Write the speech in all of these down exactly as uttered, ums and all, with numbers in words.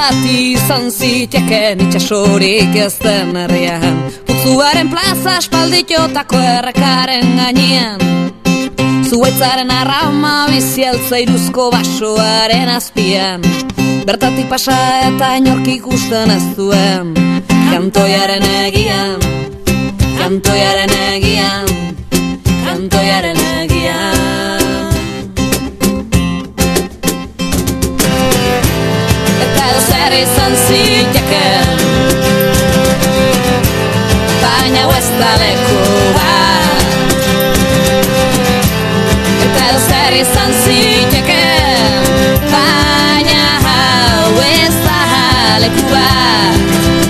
bat izan ziteken itxasorik ez den herrian, Putzuaren plaza espalditotako errekaren gainean, Zuaitzaren arrama bizialtza iruzko basoaren azpian, bertatik pasa eta inork ikusten ez duen, kantoiaren egian, kantoiaren egian, kantoiaren egian. Eta edo zer izan ziteken, baina ez da leku bat. Eta edo zer izan ziteken, baina hau ez da leku bat.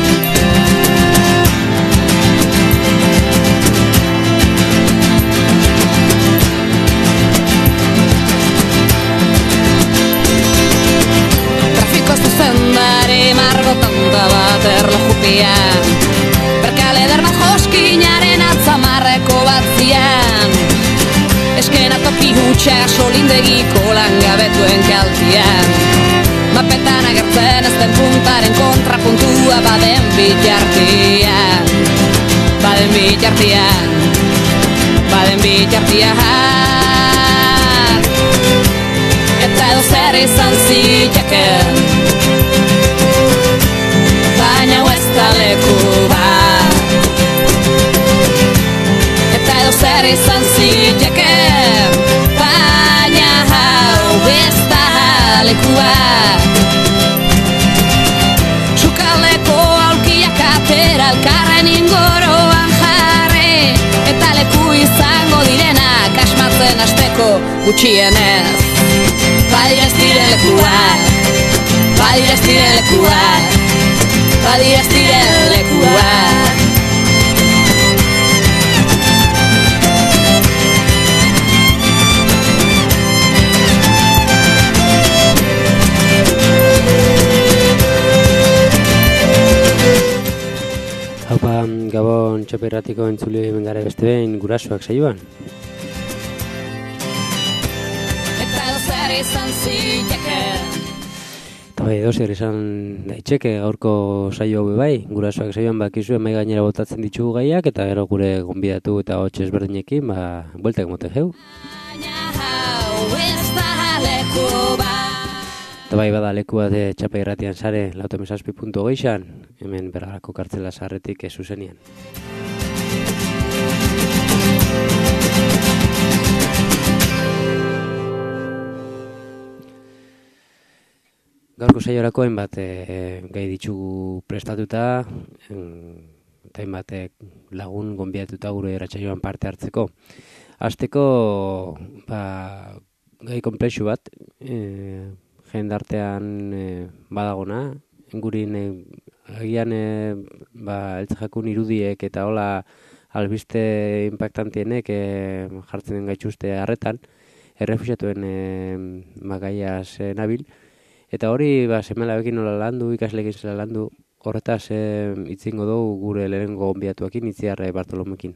Bat erlojupian, berkale dermat joskinaren atzamarreko batzian, eskena toki hutsa solindegiko langabetuen kaltian, mapetan agertzen ez den puntaren kontrapuntua baden bitartian, baden bitartian, baden bitartian. Eta edo zer izan ziteken, baina ez da leku bat. Eta edo zer izan ziteken, baina hau ez da leku bat. Sukaldeko aulkiak atera elkarren ingoroan jarri, eta leku izango direnak asmatzen hasteko gutxienez. Badira ez diren lekuak, badira ez diren lekuak, badira ez diren lekuak. Haupa, Gabon Txaperratiko entzule bengare beste behin gurasoak saioan. Eta edo zer izan ziteken, Eta bai, dozer izan daitxeke gaurko saio hau bai, gurasoak saioan bakizue mai gainera botatzen ditugu gaiak, eta gero gure gonbidatu eta hotx ezberdinekin, ba, bueltak moten jau. Eta bai, bada leku bat Txapa Irratian sare, lautamezazpi puntu hogeixan, hemen Bergarako kartzela sarretik ez zuzenian. Gaurko saiorako hainbat e, gai ditugu prestatuta, eta hainbat lagun gonbidatuta gure irratsaioan parte hartzeko. Hasteko ba, gai konplexu bat, e, jendartean e, badagona, gurin e, agian e, ba, eltzajakun irudiek eta hola albiste impactantienek e, jartzen den gaituzte harretan, errefuxiatuen e, magaiaz e, nabil. Eta hori, ba, semalabekin nola landu, ikasleekin zela landu, horretaz e, itzingo dugu gure lehenengo gonbidatuakin, Itziarre Bartolomekin.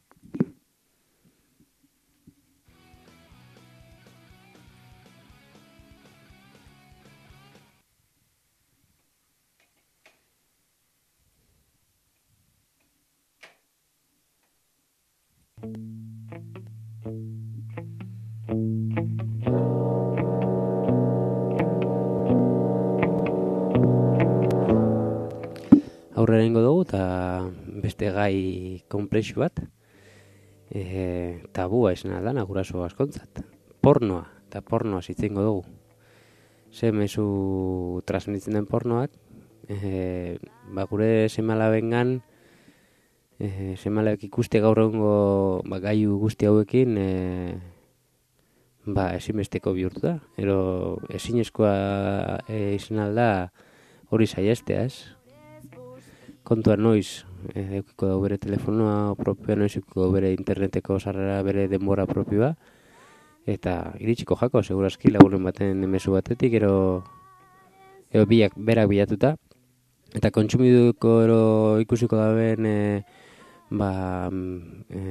Aurrera ingo dugu eta beste gai konplexu bat, e, tabua izan aldana guraso askontzat. Pornoa, eta pornoa zitzengo dugu. Ze mezu transmititzen den pornoak, e, ba, gure semalabengan, e, semalabek ikuste gaur egungo ba, gaiu guzti hauekin, e, ba, ezinbesteko bihurtu da. Ero ezinezkoa e, izan alda hori saiestea, ez? Kontua noiz, eukiko da bere telefonoa propioa, noiz eukiko bere interneteko sarrera, bere denbora propioa, eta iritsiko jako, segurazki lagunen baten mezu batetik, ero, ero biak, berak bilatuta, eta kontsumiduko ero ikusiko da ben, e, ba, e,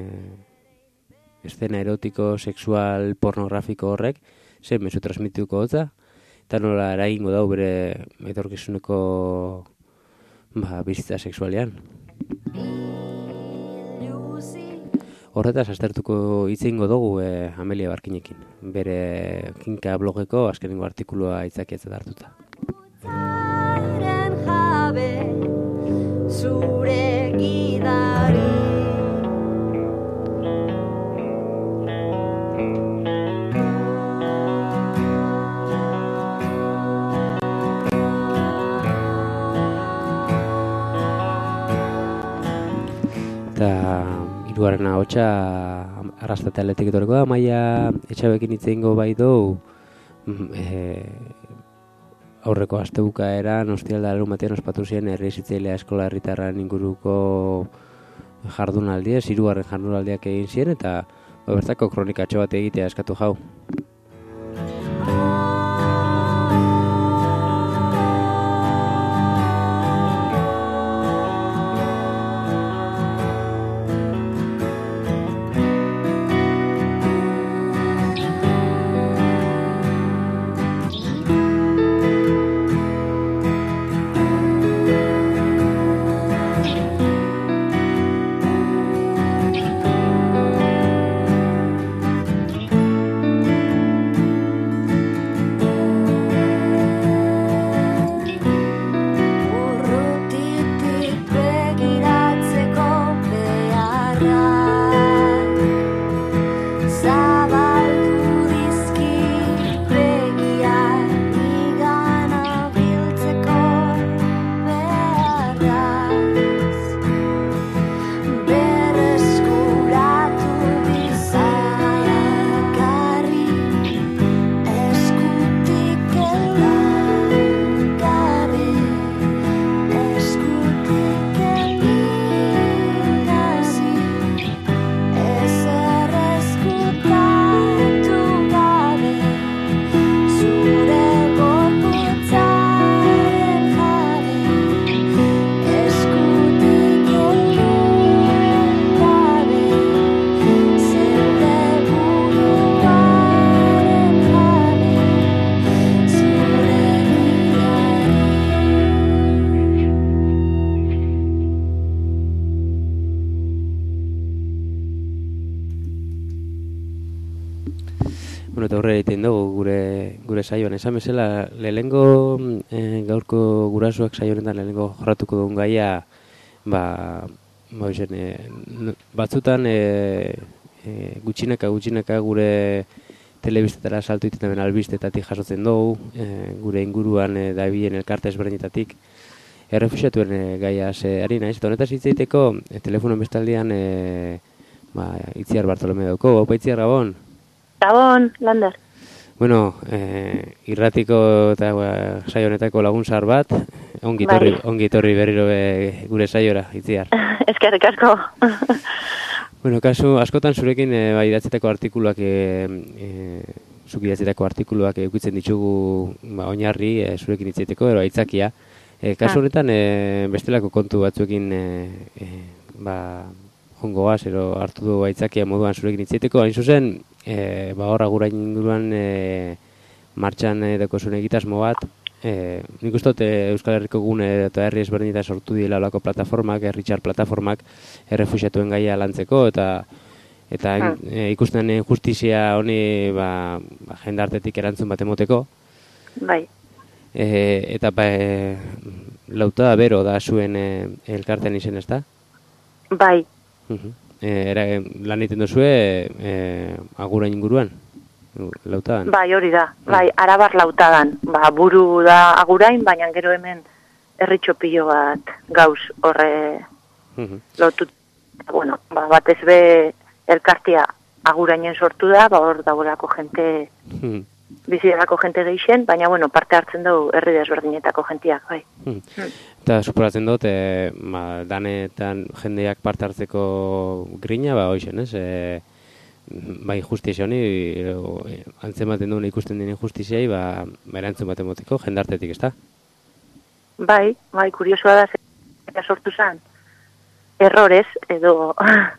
estena erotiko, sexual, pornografiko horrek, ze mezu transmituko hotza, eta nola eragingo dau bere etorkizuneko ba, bizitza sexualean. Horretaz aztertuko hitz egingo dugu e, Amelia Barkinekin, bere Kinka blogeko azkenengo artikulua aitzakiatzat hartuta. Zure gidari eta hirugarren ahotsa arrastate atletik etorriko da, Amaia Etxabekin hitz egingo bai dugu e, aurreko astebukaeran ostialda larunbatean ospatu ziren herri-hezitzailea eskola herritarraren inguruko jardunaldiez, hirugarren jardunaldiak egin ziren eta bertako kronikatxo bat egitea eskatu jau. Bueno, eta horre egiten dugu gure, gure saioan. Esan bezala, lehengo e, gaurko gurasoak saio honetan lehengo jorratuko dugun gaia, ba, ba isen, e, batzutan e, e, gutxinaka gutxinaka gure telebistetara saltu iten albistetatik jasotzen dugu, e, gure inguruan e, dabilen elkarte ezberdinetatik. Errefuxiatuen e, gaia ze ari naiz, eta honetaz hitz egiteko e, telefonoen bestaldean e, ba, Itziar Bartolome dauko. Opa Itziar, Gabon? Gabon, Lander. Bueno, eh, irratiko eta ba, saio honetako lagun zahar bat, ongi torri, bai. ongi torri berriro be, gure saiora, Itziar. Eskerrik asko. Bueno, kasu askotan zurekin e, ba, idatzitako artikuluak, e, e, zuk idatzitako artikuluak eukitzen ditugu ba, oinarri e, zurekin hitzaiteko, ero aitzakia. E, kasu honetan e, bestelako kontu batzuekin e, e, ba, ongoaz, ero hartu du aitzakia moduan zurekin hitzaiteko, hain zuzen, e, ba, hor agurain inguruan e, martxan e, deko zuen egitasmo bat, e, nik uste dut e, Euskal Herriko gune eta herri ezberdineta sortu dira olako plataformak, herritxar plataformak, errefuxiatuen gaia lantzeko, eta eta ah. e, ikusten justizia honi ba, ba, jendartetik erantzun bat emoteko. Bai. E, eta ba, e, lauta bero da zuen e, elkartean izen, ezta? Bai. Uh-huh. E, era, lan egiten duzue e, agurain inguruan, lautadan? Bai, hori da. Bai, Arabar lautadan. Ba, buru da agurain, baina gero hemen herritxopillo bat gauz horre uh-huh. lotut. Bueno, ba, batez be elkartia agurainen sortu da, ba, hor dagoelako jente, uh-huh. bizirako jente geixen, baina, bueno, parte hartzen dugu herri desberdinetako jentiak, bai. Uh-huh. Uh-huh. Eta superatzen dut, e, ba, danetan jendeak parte hartzeko grina, ba, hoixen, ez? E, bai, justizia honi, e, antzematen duen ikusten dinen justiziai, ba, ba erantzun bat emoteko, jendartetik, ez da? Bai, bai, kuriosoa da, eta sortu zen, errorez, edo,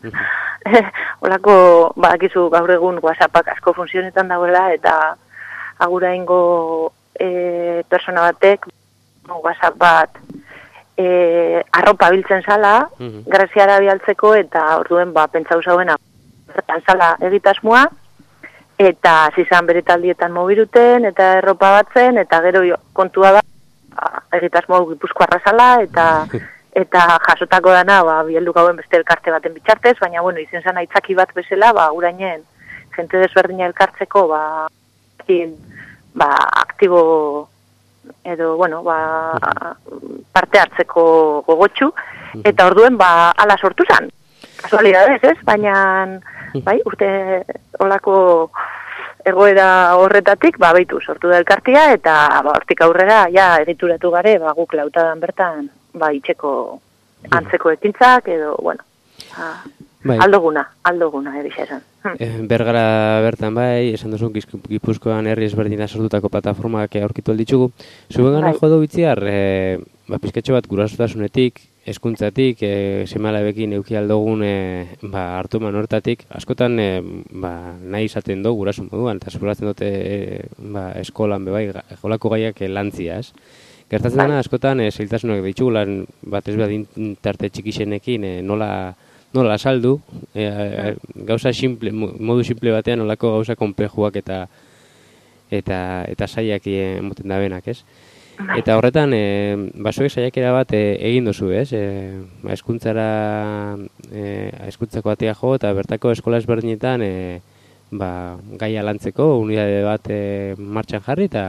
holako, ba, akizu gaur egun WhatsAppak asko funtzionetan dagoela, eta aguraingo e, persona batek, WhatsApp bat, e, arropa biltzen zala, mm-hmm. Greziara bialtzeko, eta orduen, ba, pentsau zauena, bertan zala egitasmoa, eta zizan bere taldietan mobiruten, eta erropa batzen, eta gero kontua da, egitasmo Gipuzkoarra zala, eta eta jasotako dana, ba, bieldu gauen beste elkarte baten bitxartez, baina, bueno, izen zan aitzaki bat bezala, ba, urainen, jente desberdina elkartzeko, ba, ba, aktibo, edo, bueno, ba, parte hartzeko gogotxu, eta orduen, ba, ala sortu zan. Kasualidadez, ez? Baina, bai, urte olako egoera horretatik, ba, baitu, sortu da elkartia, eta, ba, hortik aurrera, ja, egituratu gare, ba, guk lautadan bertan, ba, itxeko antzeko ekintzak, edo, bueno, ba, bai. aldoguna, aldoguna, erixa esan. Eh, Bergara bertan, bai, esan duzu, Gipuzkoan herri ezberdina sortutako plataformak aurkitu alditzugu. Zuben gana jodo bitziar, eh, ba, pizketxo bat gurasotasunetik, hezkuntzatik, e, semalabekin euki aldogun e, ba, hartu eman hortatik, askotan e, ba, nahi izaten do gurasun moduan, eta zuratzen dute e, ba, eskolan bebai, jolako gaiak lantzia, ez? Gertatzen dena, askotan, e, zailtasunak ditugulan, bat ez behar tarte txikixenekin, e, nola, nola saldu, e, e, gauza simple, modu simple batean, nolako gauza konplejuak eta eta, eta saiak emoten da benak, ez? Eta horretan, e, basoek saiakera bat e, egin duzu, ez? E, ba, eskuntzara, e, eskuntzako atea jo, eta bertako eskola ezberdinetan e, ba, gaia lantzeko, unidade bat e, martxan jarri, eta...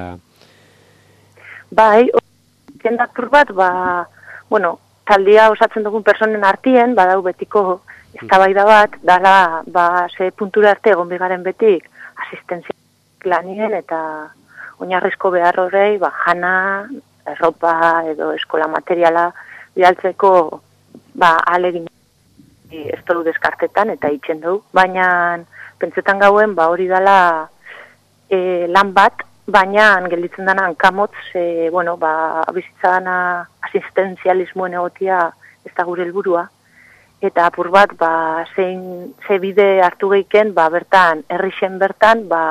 Bai, jendatur bat, ba, bueno, taldia osatzen dugun personen artien, badau betiko eztabaida bat, dala, ba, ze puntura arte egon bigaren betik, asistentzia lanien, eta... oinarrizko behar horrei, ba, jana, erropa edo eskola materiala bialtzeko ba, alegin ez dugu deskartetan eta itxen dugu. Baina pentsetan gauen ba, hori dela e, lan bat, baina gelditzen dena hankamotz, e, bueno, ba, bizitza dana asistenzialismoen egotia ez da gure helburua. Eta apur bat, ba, zein, ze bide hartu geiken, ba, bertan, herrixen bertan, ba,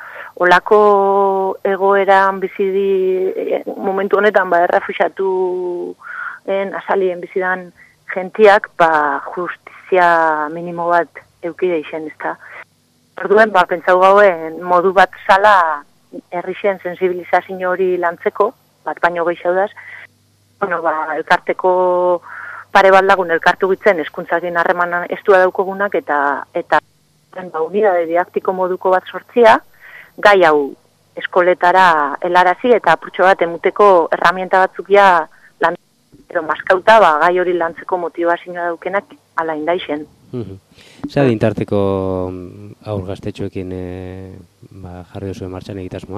olako egoeran bizidi, momentu honetan, ba, errefuxiatuen azalien bizidan gentiak, ba, justizia minimo bat eukide izen, ez da. Orduen, ba, pentsau gauen modu bat zala herrixen sensibilizazio hori lantzeko, bat baino gehiago daz, bueno, ba, elkarteko pare bat lagun elkartu gitzen hezkuntzakin harremanan estua daukogunak, eta, eta, ba, unidade didaktiko moduko bat sortzia, gai hau eskoletara helarazi eta apurtxo bat emuteko herramienta batzuk ja lan edo maskauta, ba, gai hori lantzeko motibazioa daukenak ala indaixen. Zer adintarteko aur gaztetxoekin e, ba, jarri duzuen martxan egitasmoa?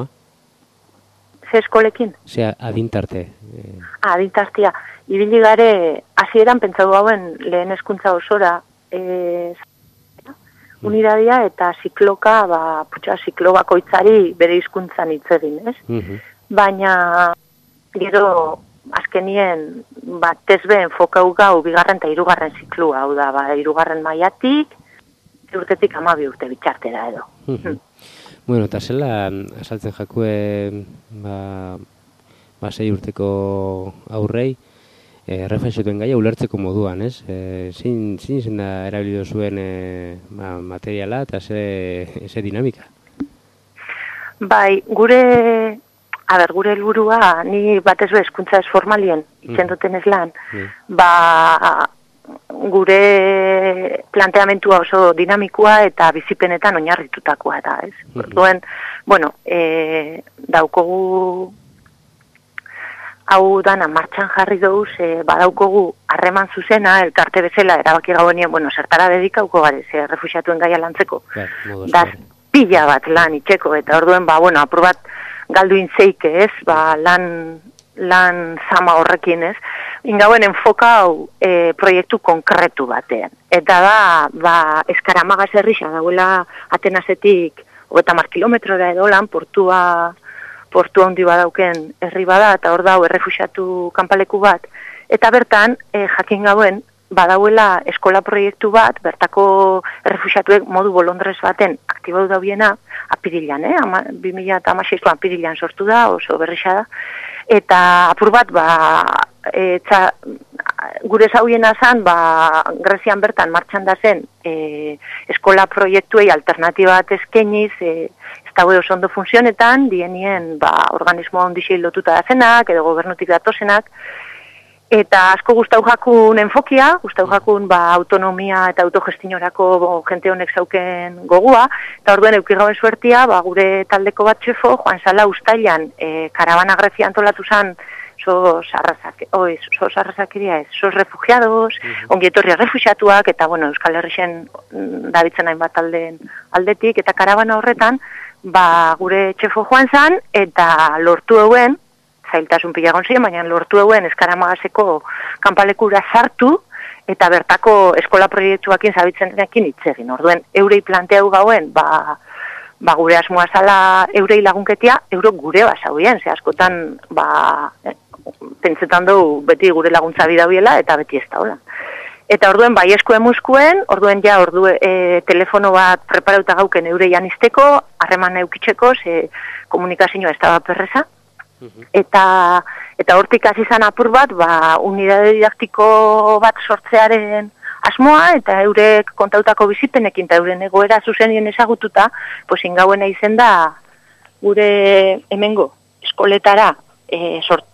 Ze eskolekin? Zer adintarte? E... Ah, adintartia. Ibili gare, hasieran pentsatu hauen lehen hezkuntza osora, e, unidadia eta zikloka, ba, putxa, ziklo bakoitzari bere hizkuntzan hitz egin, ez? Mm-hmm. Baina, gero, azkenien, ba, tezben fokau gau, bigarren eta hirugarren ziklua, hau da, ba, hirugarren mailatik, urtetik amabi urte bitxartera edo. Mm-hmm. Bueno, eta zela, asaltzen jakue, ba, ba, sei urteko aurrei, E, reflexioen gaia ulertzeko moduan, ez? E, zin, zin zen da erabilido zuen e, ba, materiala eta ze, ze dinamika? Bai, gure, a ber, gure helburua ni batez be hezkuntza ez formalien, itzen duten ez lan, mm. ba, gure planteamentua oso dinamikoa eta bizipenetan oinarritutakoa da, ez? Mm-hmm. Duen, bueno, e, daukogu hau dana martxan jarri dauz, e, badaukogu harreman zuzena, elkarte bezala, erabaki gauenien, bueno, zertara dedikauko gare, ze refuxiatuen gaia lantzeko, daz pila bat lan itxeko, eta orduen, ba, bueno, apur bat galdu intzeike, ez, ba, lan, lan zama horrekin, ez, ingauen enfoka hau e, proiektu konkretu batean. Eta da, ba, Eskaramagaz herrixa, dauela Atenasetik, hogeita hamar kilometrora edo lan, portua, portu handi badauken herri bada, eta hor dau errefuxiatu kanpaleku bat. Eta bertan, e, jakin gauen, badauela eskola proiektu bat, bertako errefuxiatuek modu bolondrez baten aktibatu daudiena, apirilan, eh? Ama, bi mila hamaseiko apirilan sortu da, oso berrisa da, eta apur bat, ba, etza, gure zauiena zen, ba, Grezian bertan martxan da zen, e, eskola proiektuei alternatiba bat eskeniz, e, ez daue oso ondo funtzionetan, dienien, ba, organismo ondixei lotuta da zenak, edo gobernutik datozenak, eta asko gustau jakun enfokia, gustau jakun ba, autonomia eta autogestionorako jente honek zauken gogua, eta orduen eukigauen suertia, ba, gure taldeko bat txefo, Juan Sala Uztailan, e, karabana Grezia antolatu zan, sos arrazak, oi, sos arrazakeria ez, sos refugiados, uh-huh. ongietorria refugiatuak, eta bueno, Euskal Herrixen dabitzen hainbat aldeen aldetik, eta karabana horretan, ba, gure txefo Juan zan, eta lortu euen, zailtasun pilagon ziren, baina lortu euen Eskaramagaseko kanpalekura sartu, eta bertako eskola proiektuakin zabitzen denekin itzegin. Orduen, eurei planteau gauen, ba, ba gure asmoa zala eurei lagunketia, euro gure basauien, ze askotan, ba, pentsetan dugu beti gure laguntza bidauiela, eta beti ez da hola. Eta orduen, bai esku emuskuen, orduen ja, ordue, e, telefono bat preparauta gauken eurei anisteko, harreman eukitzeko, ze komunikazioa ez da perreza, Eta eta hortik hasi izan apur bat, ba, unidade didaktiko bat sortzearen asmoa, eta eurek kontautako bizipenekin, eta euren egoera zuzenien ezagututa, pues ingauena izen da, gure hemengo eskoletara, e, sort,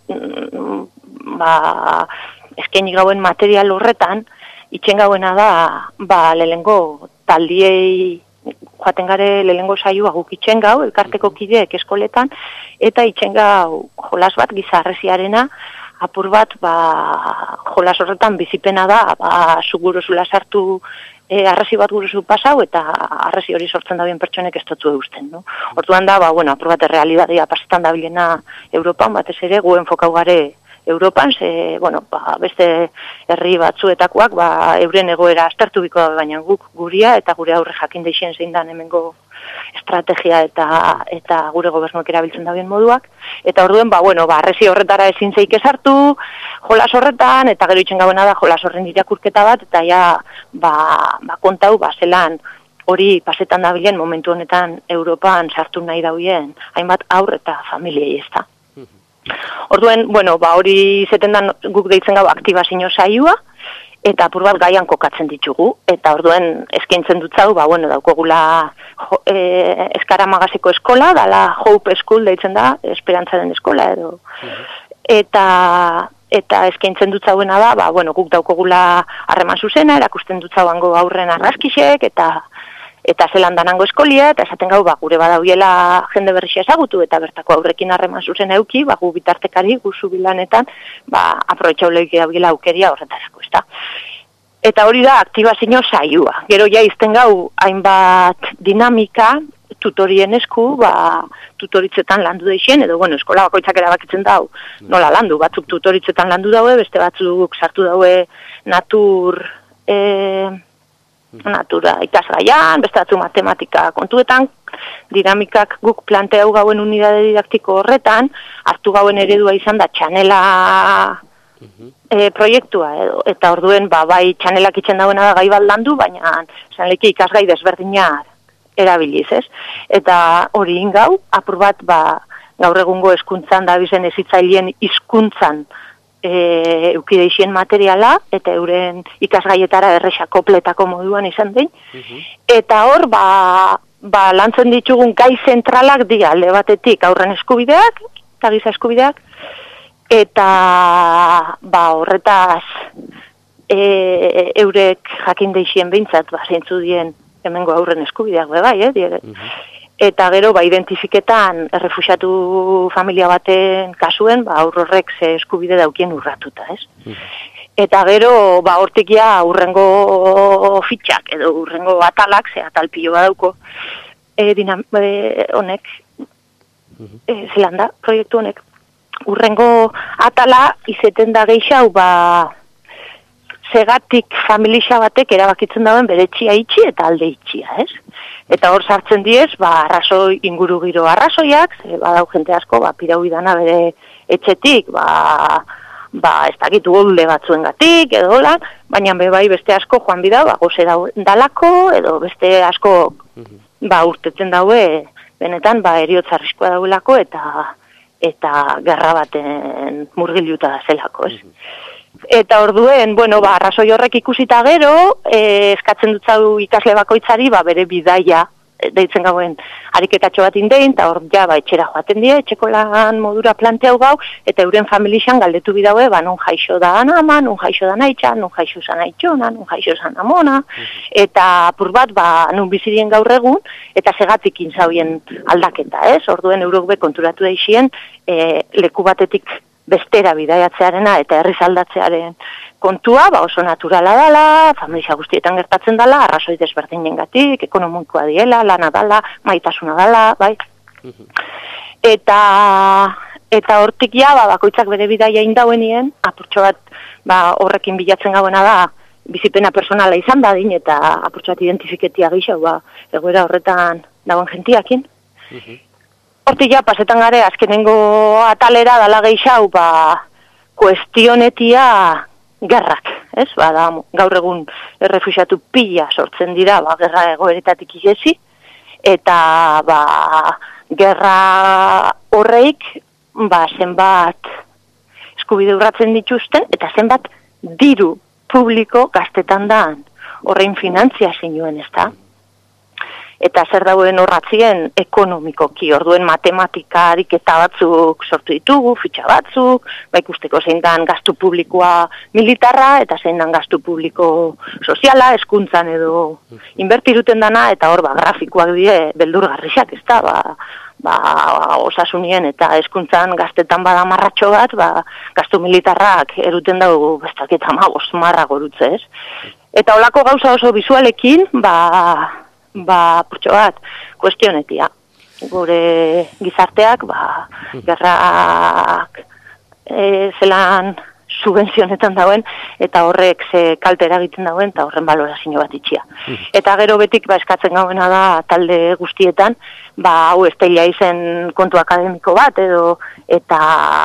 ba, eskaini gauen material horretan, itxen gauena da, ba, lehengo taldiei, joaten gare lehengo saioa guk itxen gau, elkarteko kideek eskoletan, eta itxen gau jolas bat gizarreziarena, apur bat, ba, jolas horretan bizipena da, ba, zu guruzula sartu, e, arresi bat guruzu pasau, eta arresi hori sortzen dabien pertsonek ez totu eusten, no? Orduan da, ba, bueno, apur bat errealidadia pasetan dabilena Europan, batez ere, gu enfokau gare Europan, ze, bueno, ba, beste herri batzuetakoak, ba, euren egoera aztertu biko da, baina guk guria, eta gure aurre jakin deixen zein dan hemengo estrategia eta eta gure gobernuek erabiltzen dabien moduak, eta orduen, ba, bueno, ba, arresi horretara ezin zeik esartu, jolas horretan, eta gero itxen gauena da jolas horren irakurketa bat, eta ja, ba, ba kontau, ba, zelan, hori pasetan dabilen momentu honetan Europan sartu nahi dauien, hainbat aur eta familiei ez da. Orduen, bueno, ba, hori zetendan guk deitzen gau aktibazio saioa, eta apur bat gaian kokatzen ditugu, eta orduen eskaintzen dutzau, ba, bueno, daukogula e, Eskaramagaseko eskola, dala Hope School deitzen da, esperantzaren eskola, edo, eta eta eskaintzen dutzauena da, ba, bueno, guk daukogula harreman zuzena, erakusten dutzauango aurren arraskixek, eta eta zelan danango eskolia, eta esaten gau, ba, gure badauiela jende berrixa ezagutu, eta bertako aurrekin harreman zuzen euki, ba, gu bitartekari, guzu bilanetan, ba, aproetxauleik dauiela aukeria horretarako, ez da. Eta hori da, aktibazio saioa. Gero ja izten gau, hainbat dinamika, tutorien esku, ba, tutoritzetan landu deixen, edo, bueno, eskola bakoitzak erabakitzen dau, nola landu, batzuk tutoritzetan landu daue, beste batzuk sartu daue natur, eh, natura ikasgaian, beste batzu matematika kontuetan, dinamikak guk planteau gauen unidade didaktiko horretan, hartu gauen eredua izan da txanela e, proiektua, edo, eta orduen, ba, bai txanelak itxen dauena da gai bat landu, baina zanleki ikasgai desberdinak erabiliz, ez? Eta hori ingau, apur bat, ba, gaur egungo hezkuntzan da bizen ezitzaileen hizkuntzan E, eukideixien materiala, eta euren ikasgaietara erresa kopletako moduan izan den. Uh-huh. Eta hor, ba, ba, lantzen ditugun gai zentralak dira, alde batetik aurren eskubideak, eta giza eskubideak, eta ba, horretaz e, eurek jakin deixien behintzat, ba, zeintzu dien hemengo aurren eskubideak, bai, eh, dire. Uh-huh. Eta gero, ba, identifiketan errefuxiatu familia baten kasuen, ba, aurrorrek ze eskubide daukien urratuta, ez? Mm. Eta gero, ba, hortik ja, urrengo fitxak, edo urrengo atalak, ze atal pilo badauko, e, dinam, e, honek, mm-hmm. e, zelan da, proiektu honek, urrengo atala izeten da geixau, ba, segatik familia batek erabakitzen dauen bere txia itxi eta alde itxia, ez? Eta hor sartzen diez, ba, arrazoi inguru giro arrazoiak, ze badau jente asko, ba, pirau idana bere etxetik, ba, ba, ez dakit golde batzuengatik edo lan, baina be bai beste asko joan bida, ba, goze dalako, edo beste asko ba, urtetzen daue, benetan, ba, eriotza arriskua dauelako, eta eta gerra baten murgiluta zelako, ez? Eta orduen, bueno, ba, arrazoi horrek ikusita gero, eh, eskatzen dutzau ikasle bakoitzari, ba, bere bidaia, deitzen gauen ariketatxo bat indein, eta hor ja, ba, etxera joaten die, etxeko lan modura planteau gau, eta euren familixan galdetu bidaue, ba, nun jaixo da anama, nun jaixo da naitxa, nun jaixo zan aitxona, nun jaixo zan amona, eta apur bat, ba, nun bizirien gaur egun, eta segatik inzauien aldaketa, ez? Orduen eurok be konturatu daixien, e, leku batetik bestera bidaiatzearena eta herriz aldatzearen kontua, ba, oso naturala dala, familia guztietan gertatzen dala, arrazoi desberdinengatik, ekonomikoa diela, lana dala, maitasuna dala, bai. Eta eta hortik ja, ba, bakoitzak bere bidaia indauenien, apurtxo bat, ba, horrekin bilatzen gauena da, bizipena personala izan dadin, eta apurtxo bat identifiketia gixau, ba, egoera horretan dagoen gentiakin. Hortik ja, pasetan gare, azkenengo atalera dala geixau, ba, kuestionetia gerrak, ez? Ba, da, gaur egun errefuxiatu pila sortzen dira, ba, gerra egoeretatik igezi, eta, ba, gerra horreik, ba, zenbat eskubide urratzen dituzten, eta zenbat diru publiko gaztetan da horrein finantzia zinuen, ez da? Eta zer dauen horratzien ekonomikoki, orduen matematika ariketa batzuk sortu ditugu, fitxa batzuk, ba ikusteko zein dan gastu publikoa militarra, eta zein dan gastu publiko soziala, hezkuntzan edo inbertiruten dana, eta hor, ba, grafikoak die beldurgarrixak, ez da, ba, ba, osasunien eta hezkuntzan gaztetan bada marratxo bat, ba, gastu militarrak eruten dugu bestak eta magos marra gorutze, ez? Eta holako gauza oso bizualekin, ba, ba, purtxo bat, kuestionetia. Gure gizarteak, ba, gerrak e, zelan subvenzionetan dauen, eta horrek ze kaltera egiten dauen, eta horren balorazio bat itxia. Eta gero betik, ba, eskatzen gauena da, talde guztietan, ba, hau ez teila izen kontu akademiko bat, edo, eta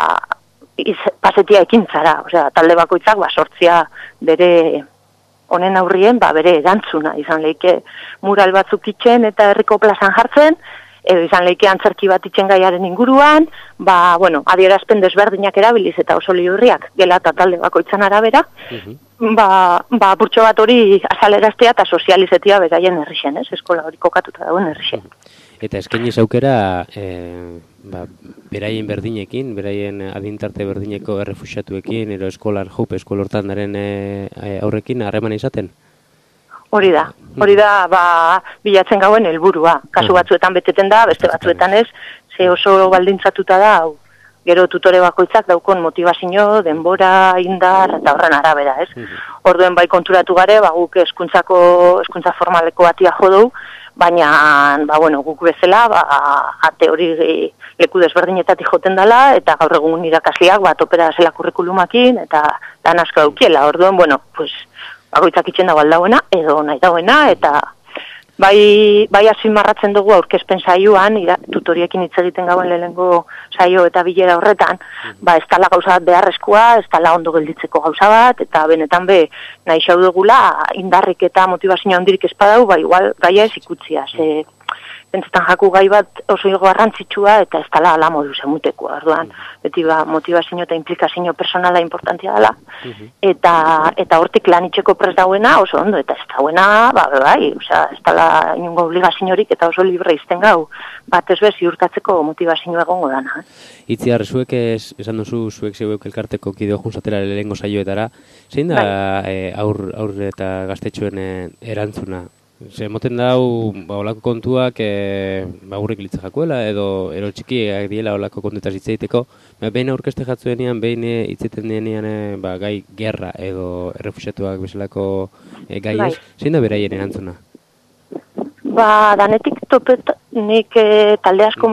iz, pasetia ekintzara, osea, talde bakoitzak, ba, sortzia bere honen aurrien, ba, bere erantzuna, izan leike mural batzuk itxen eta herriko plazan jartzen, edo izan leike antzerki bat itxen gaiaren inguruan, ba, bueno, adierazpen desberdinak erabiliz eta oso liurriak, gela eta talde bakoitzan arabera, uh-huh. ba, ba, purtxo bat hori azaleraztea eta sozializetia beraien herrixen, ez? Eskola hori kokatuta dauen herrixen. Uh-huh. Eta eskainiz aukera, e, ba, beraien berdinekin, beraien adintarte berdineko errefuxiatuekin, ero eskolan jup, eskolortan daren e, aurrekin harreman izaten? Hori da, hori da, ba, bilatzen gauen helburua. Kasu batzuetan beteten da, beste batzuetan ez, ze oso baldintzatuta da, hau. Gero tutore bakoitzak daukon motivazio, denbora, indar, eta horren arabera, ez? Orduen bai konturatu gare, ba, guk eskuntzako, eskuntza formaleko batia jodou, baina, ba, bueno, guk bezala, ba, ate hori leku desberdinetatik joten dela, eta gaur egun irakasleak, ba, topera zela kurrikulumakin, eta lan asko daukiela. Orduen, bueno, pues, bakoitzak itxen dago aldauena, edo nahi dauena, eta bai, bai azpimarratzen dugu aurkezpen saioan, ira, tutoriekin hitz egiten gauen lehengo saio eta bilera horretan, ba, ez tala gauza bat beharrezkoa, ez tala ondo gelditzeko gauza bat, eta benetan be, nahi xau dugula, indarrik eta motivazio handirik espadau, ba, igual, gaia ez ikutzia, ze, pentsetan jaku gai bat oso garrantzitsua eta ez tala ala modu zemuteko, arduan, beti ba, motivazio eta implikazio personala importantia dela, eta, eta hortik lan itxeko prest dauena oso ondo, eta ez dauena, ba, bai, osea, ez tala inungo obligaziorik eta oso libre izten gau, bat ez bez, ziurtatzeko motivazio egongo dana. Itziar, zuek ez, esan duzu, zuek zeuek elkarteko kideo juntzatera lehengo saioetara, zein da bai. e, aur, aur eta gaztetxoen e, erantzuna? Ze, moten dau, ba, olako kontuak, e, ba, aurrek litza jakuela, edo, ero txikiak diela olako kontuetaz hitzeiteko, ba, behin aurkeste jatzuenean, behin hitzeten denean, ba, gai gerra, edo errefuxiatuak bezalako e, gai ez, zein da beraien erantzuna? Ba, danetik topet, nik e, talde asko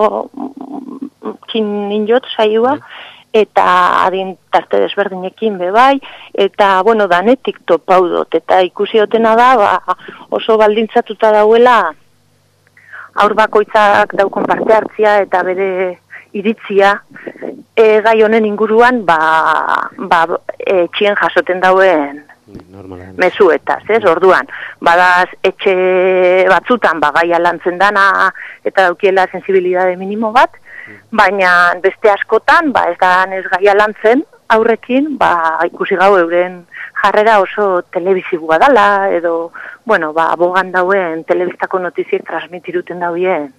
kin ninjot saioa, eta adin tarte desberdinekin bebai, eta, bueno, danetik topau dut, eta ikusi dutena da, ba, oso baldintzatuta dauela, aur bakoitzak daukon parte hartzia, eta bere iritzia, e, gai honen inguruan ba, ba, etxien jasoten dauen mezuetaz, ez? Orduan, badaz etxe batzutan ba, gaia lantzen dana eta daukiela sensibilidade minimo bat, baina beste askotan ba, ez da ez gaia lantzen aurrekin, ba, ikusi gau euren jarrera oso telebizibua dala, edo, bueno, ba, abogan dauen telebistako notiziek transmitiruten dauen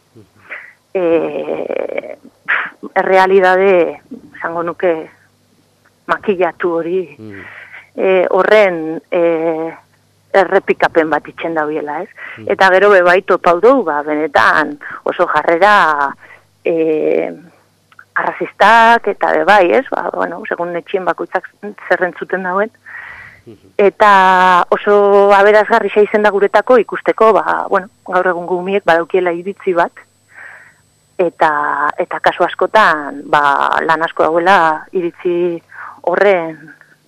e, errealidade, zango nuke, makillatu hori, mm. e, horren e, errepikapen bat itxen dauela, ez? Mm. Eta gero bebai topau dugu, ba, benetan oso jarrera e, arrazistak eta bebai, ez? Ba, bueno, segun etxien bakoitzak zerrentzuten dauen. Eta oso aberazgarri izen da guretako ikusteko, ba, bueno, gaur egun gumiek badaukiela iritzi bat, eta eta kasu askotan ba, lan asko dauela iritzi horren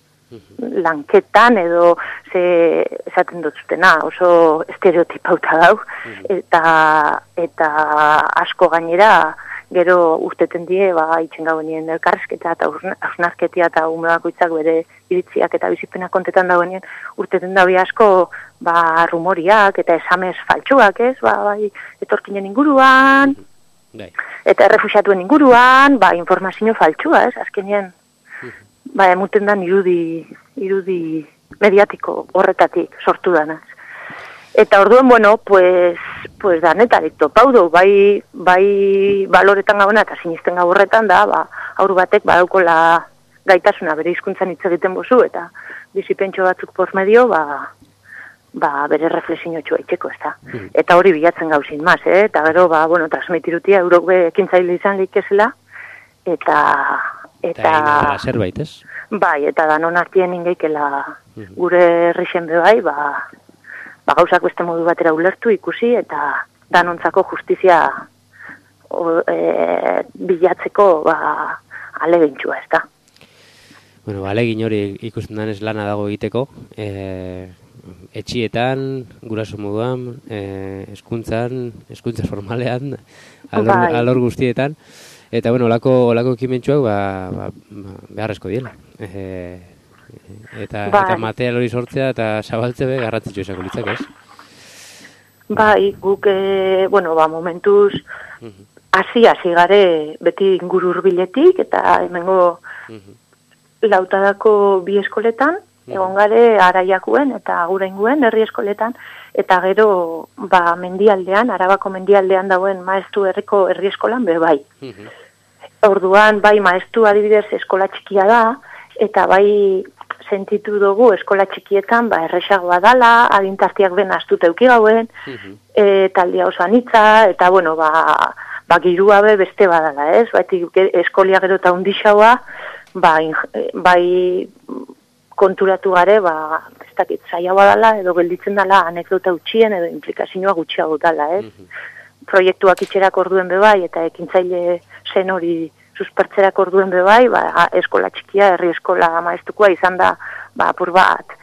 lanketan edo ze esaten dutzutena, oso estereotipauta dau, eta, eta asko gainera gero urteten die, ba, itxen gauen elkarrezketa eta hausnarketia eta ume bakoitzak bere iritziak eta bizipenak kontetan dagoenien, urteten daue asko ba, rumoriak eta esamez faltsuak, ez? Ba, bai, etorkinen inguruan, eta errefuxiatuen inguruan, ba, informazio faltsua, ez? Azkenien, ba, emuten dan irudi, irudi mediatiko horretatik sortu danaz. Eta orduan, bueno, pues, pues danetarik topau du, bai, bai baloretan gauna eta sinisten gau horretan da, ba, aur batek badaukola gaitasuna bere hizkuntzan hitz egiten bozu, eta bizipentxo batzuk por medio, ba, ba bere reflexinotxua itxeko, ez da. Mm. Eta hori bilatzen gauzin maz, eh? Eta gero, ba, bueno, transmitirutia Europe ekintzaile izan likezela, eta... Eta, eta zerbait, ez? Bai, eta danon artien ingeikela mm. gure herrixen bebai, ba... ba, gauzak beste modu batera ulertu ikusi eta danontzako justizia o, e, bilatzeko ba, alegintxua, ez da. Bueno, alegin hori ikusten danez lana dago egiteko, e, etxietan, guraso moduan, e, eskuntzan, eskuntza formalean, alor, bai. alor guztietan, eta bueno, olako, olako ekimentxuak ba, ba, ba, beharrezko diela. E, Eta, bai. eta material hori sortzea eta zabaltze be garrantzitsu izango litzak, ez? Bai, guk, e, bueno, ba, momentuz hasi hasi gare beti inguru hurbiletik eta hemengo uh-huh. lautadako bi eskoletan, uh-huh. egon gare araiakuen eta gurainguen herri eskoletan, eta gero ba, mendialdean, Arabako mendialdean dauen maestu herriko herri eskolan be bai. Uh-huh. Orduan, bai, maestu adibidez eskola txikia da, eta bai sentitu dugu eskola txikietan ba erresagoa dala, adintartiak ben astuta euki gauen, uh-huh. e, taldia oso anitza, eta bueno, ba, ba girua be beste badala, ez? Baitik eskolia gero eta undixaua, ba, bai konturatu gare, ba, ez dakit, zaiagoa dala, edo gelditzen dala anekdota utxien, edo implikazioa gutxiago dala, ez? Uh-huh. Proiektuak itxerak orduen bebai, eta ekintzaile zen hori suspertzerak orduen bebai, ba, eskola txikia, herri eskola maestukoa izan da, ba, apur bat,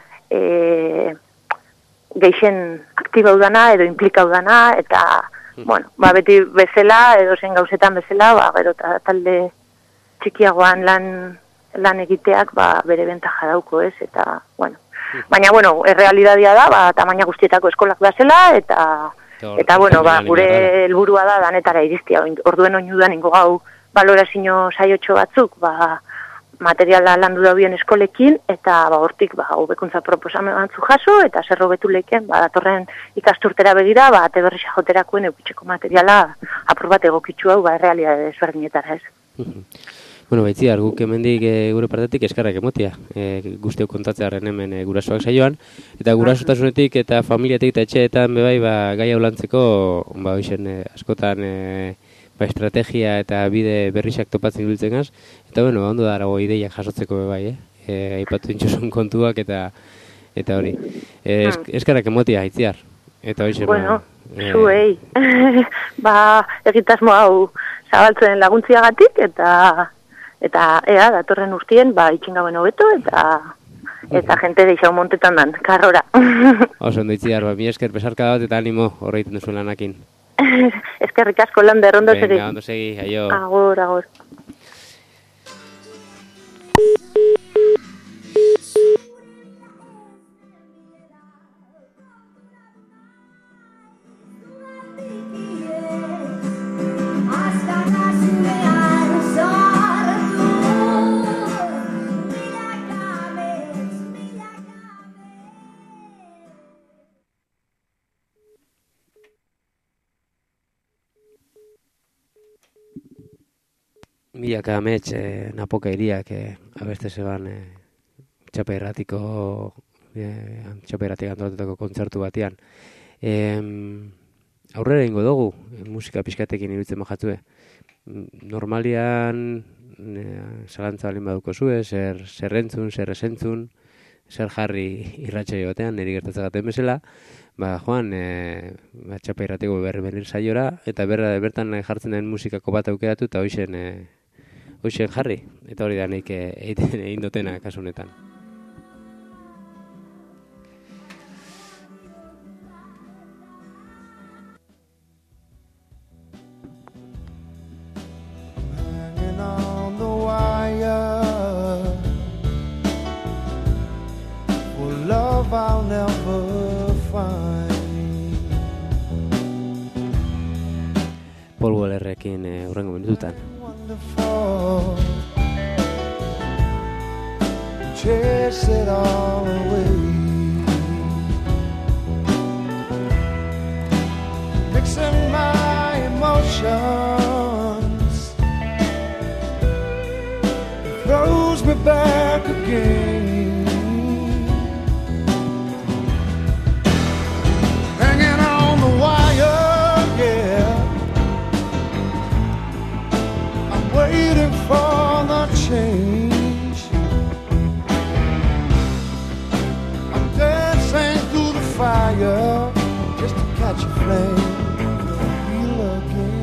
e, geixen aktibau dana, edo implikau dana, eta, hmm. bueno, ba, beti bezala, edo zen gauzetan bezala, ba, gero talde txikiagoan lan, lan egiteak, ba, bere bentaja dauko, ez, eta, bueno. Hmm. Baina, bueno, errealidadia da, ba, tamaina guztietako eskolak da zela, eta, eta, bueno, ba, gure helburua da danetara iristia, orduen oinudan ingo gau, balorazio saiotxo batzuk, ba, materiala landu daubien eskolekin, eta ba, hortik ba, hobekuntza proposamen batzuk jaso, eta zer hobetu leken, ba, datorren ikasturtera begira, ba, ate berri sajoterakoen eukitxeko materiala aprobat egokitzu hau, ba, errealidade desberdinetara ez. Bueno, baitziar, guk hemendik e, gure partetik eskarrak emotia, e, guztiok kontatzearen hemen e, gurasoak saioan, eta gurasotasunetik eta familiatik eta etxeetan bebai, ba, gai hau lantzeko, ba, hoixen, e, askotan, e, ba, estrategia eta bide berrisak topatzen biltzen gaz, eta bueno, ondo darago ideiak jasotzeko bai, eh? E, aipatu intxosun kontuak eta eta hori. E, esk, eskarrak emotia, Itziar. Eta hori bueno, ba, zuei. E... ba, egitasmo hau zabaltzen laguntziagatik, eta eta ea, datorren urtien, ba, itxingaben hobeto, eta eta jente deixau montetan dan, karrora. Oso ondo, Itziar, ba, mi esker besarka bat eta animo horreiten duzu lanakin. Eskerrik asko lan derrondo zeri. Venga, ondo segi, aio. Agur, agur. milaka amets e, napoka iriak e, abeste zeban e, txapa erratiko e, txapa erratik antolatutako kontzertu batean. E, aurrera ingo dugu, e, musika pixkatekin iruditzen majatzue. Normalian e, zalantza balin baduko zue, zer, zer entzun, zer esentzun, zer jarri irratxai batean, niri gertatzagaten bezala, ba, joan, e, ba, txapa irratiko berri benir saiora, eta berra, bertan jartzen den musikako bat aukeratu, eta hoixen, e, hoixen jarri, eta hori da nik egiten egin dutena kasu honetan. Hanging on the wire for love I'll never find. Paul Wellerrekin e, hurrengo minututan. Wonderful. Chase it all away. Mixing my emotions, it throws me back again. Hanging on the wire, yeah. Waiting for the change. I'm dancing through the fire just to catch a flame to feel again.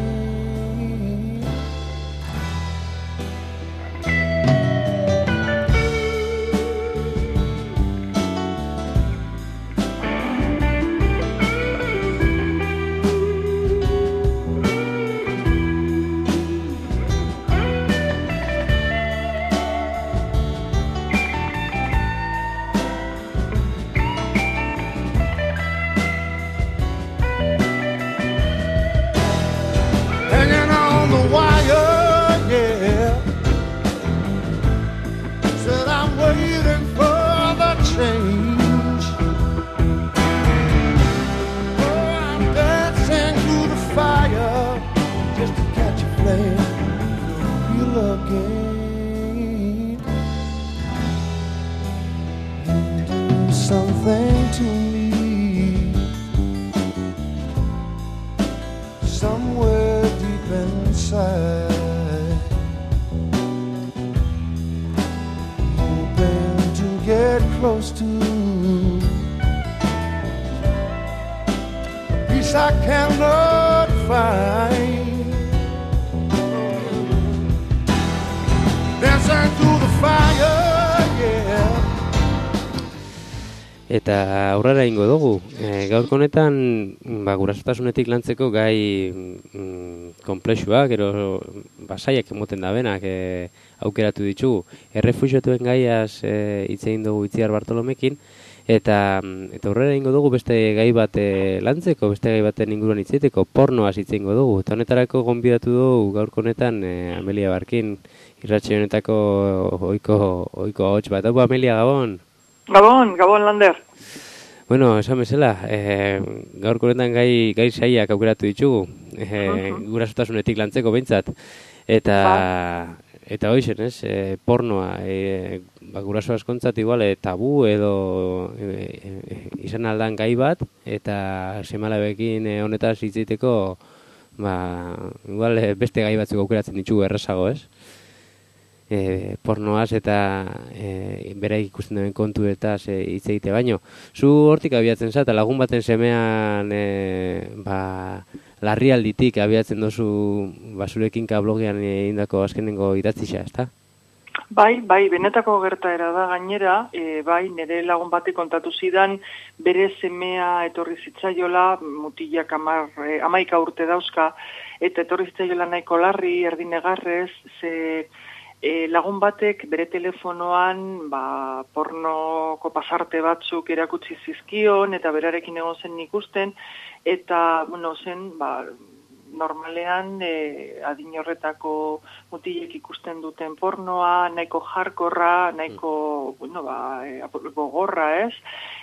Hanging on the wire, yeah. Said I'm waiting for the change. Oh, I'm dancing through the fire just to catch a flame to feel again. You do something to me somewhere inside, hoping to get close to peace I cannot find. Dancing through the fire, yeah. Eta aurrera ingo dugu. E, gaurko honetan, ba, gurasotasunetik lantzeko gai mm, komplexuak, gero basaiak emoten da benak e, aukeratu ditugu. Errefuxiatuen gaiaz e, hitz egin dugu Itziar Bartolomekin, eta, eta aurrera ingo dugu beste gai bat e, lantzeko, beste gai baten inguruan hitz egiteko, pornoaz hitz egingo dugu. Eta honetarako gonbidatu dugu gaurko honetan e, Amelia Barkin, irratsaio honetako ohiko ohiko ahots bat. Hau, Amelia, gabon! Gabon, Gabon, Lander. Bueno, esan bezala, e, gaurko honetan gai, gai saiak aukeratu ditugu, e, uh-huh. gurasotasunetik lantzeko behintzat. Eta, ba. eta hoixen, ez, e, pornoa, e, ba, guraso askontzat igual, e, tabu edo e, e, izan aldan gai bat, eta semalabekin e, honetaz hitzeiteko, ba, igual e, beste gai batzuk aukeratzen ditugu errazago, ez? E, pornoaz eta e, beraik ikusten duen kontuetaz e, hitz egite baino. Zu hortik abiatzen zat, lagun baten semean e, ba, larrialditik abiatzen dozu basurekin ka blogean egindako azkenengo idatzisa, ezta? Bai, bai, benetako gertaera da gainera, e, bai, nire lagun batek kontatu zidan, bere semea etorri zitzaiola, mutilak amar, e, amaika urte dauzka, eta etorri zitzaiola nahiko larri, erdinegarrez, ze E, lagun batek bere telefonoan ba, pornoko pasarte batzuk erakutsi zizkion eta berarekin egon zen ikusten eta bueno, zen ba, normalean e, adin horretako mutilek ikusten duten pornoa, nahiko jarkorra, nahiko, bueno, ba, e, gogorra, ez?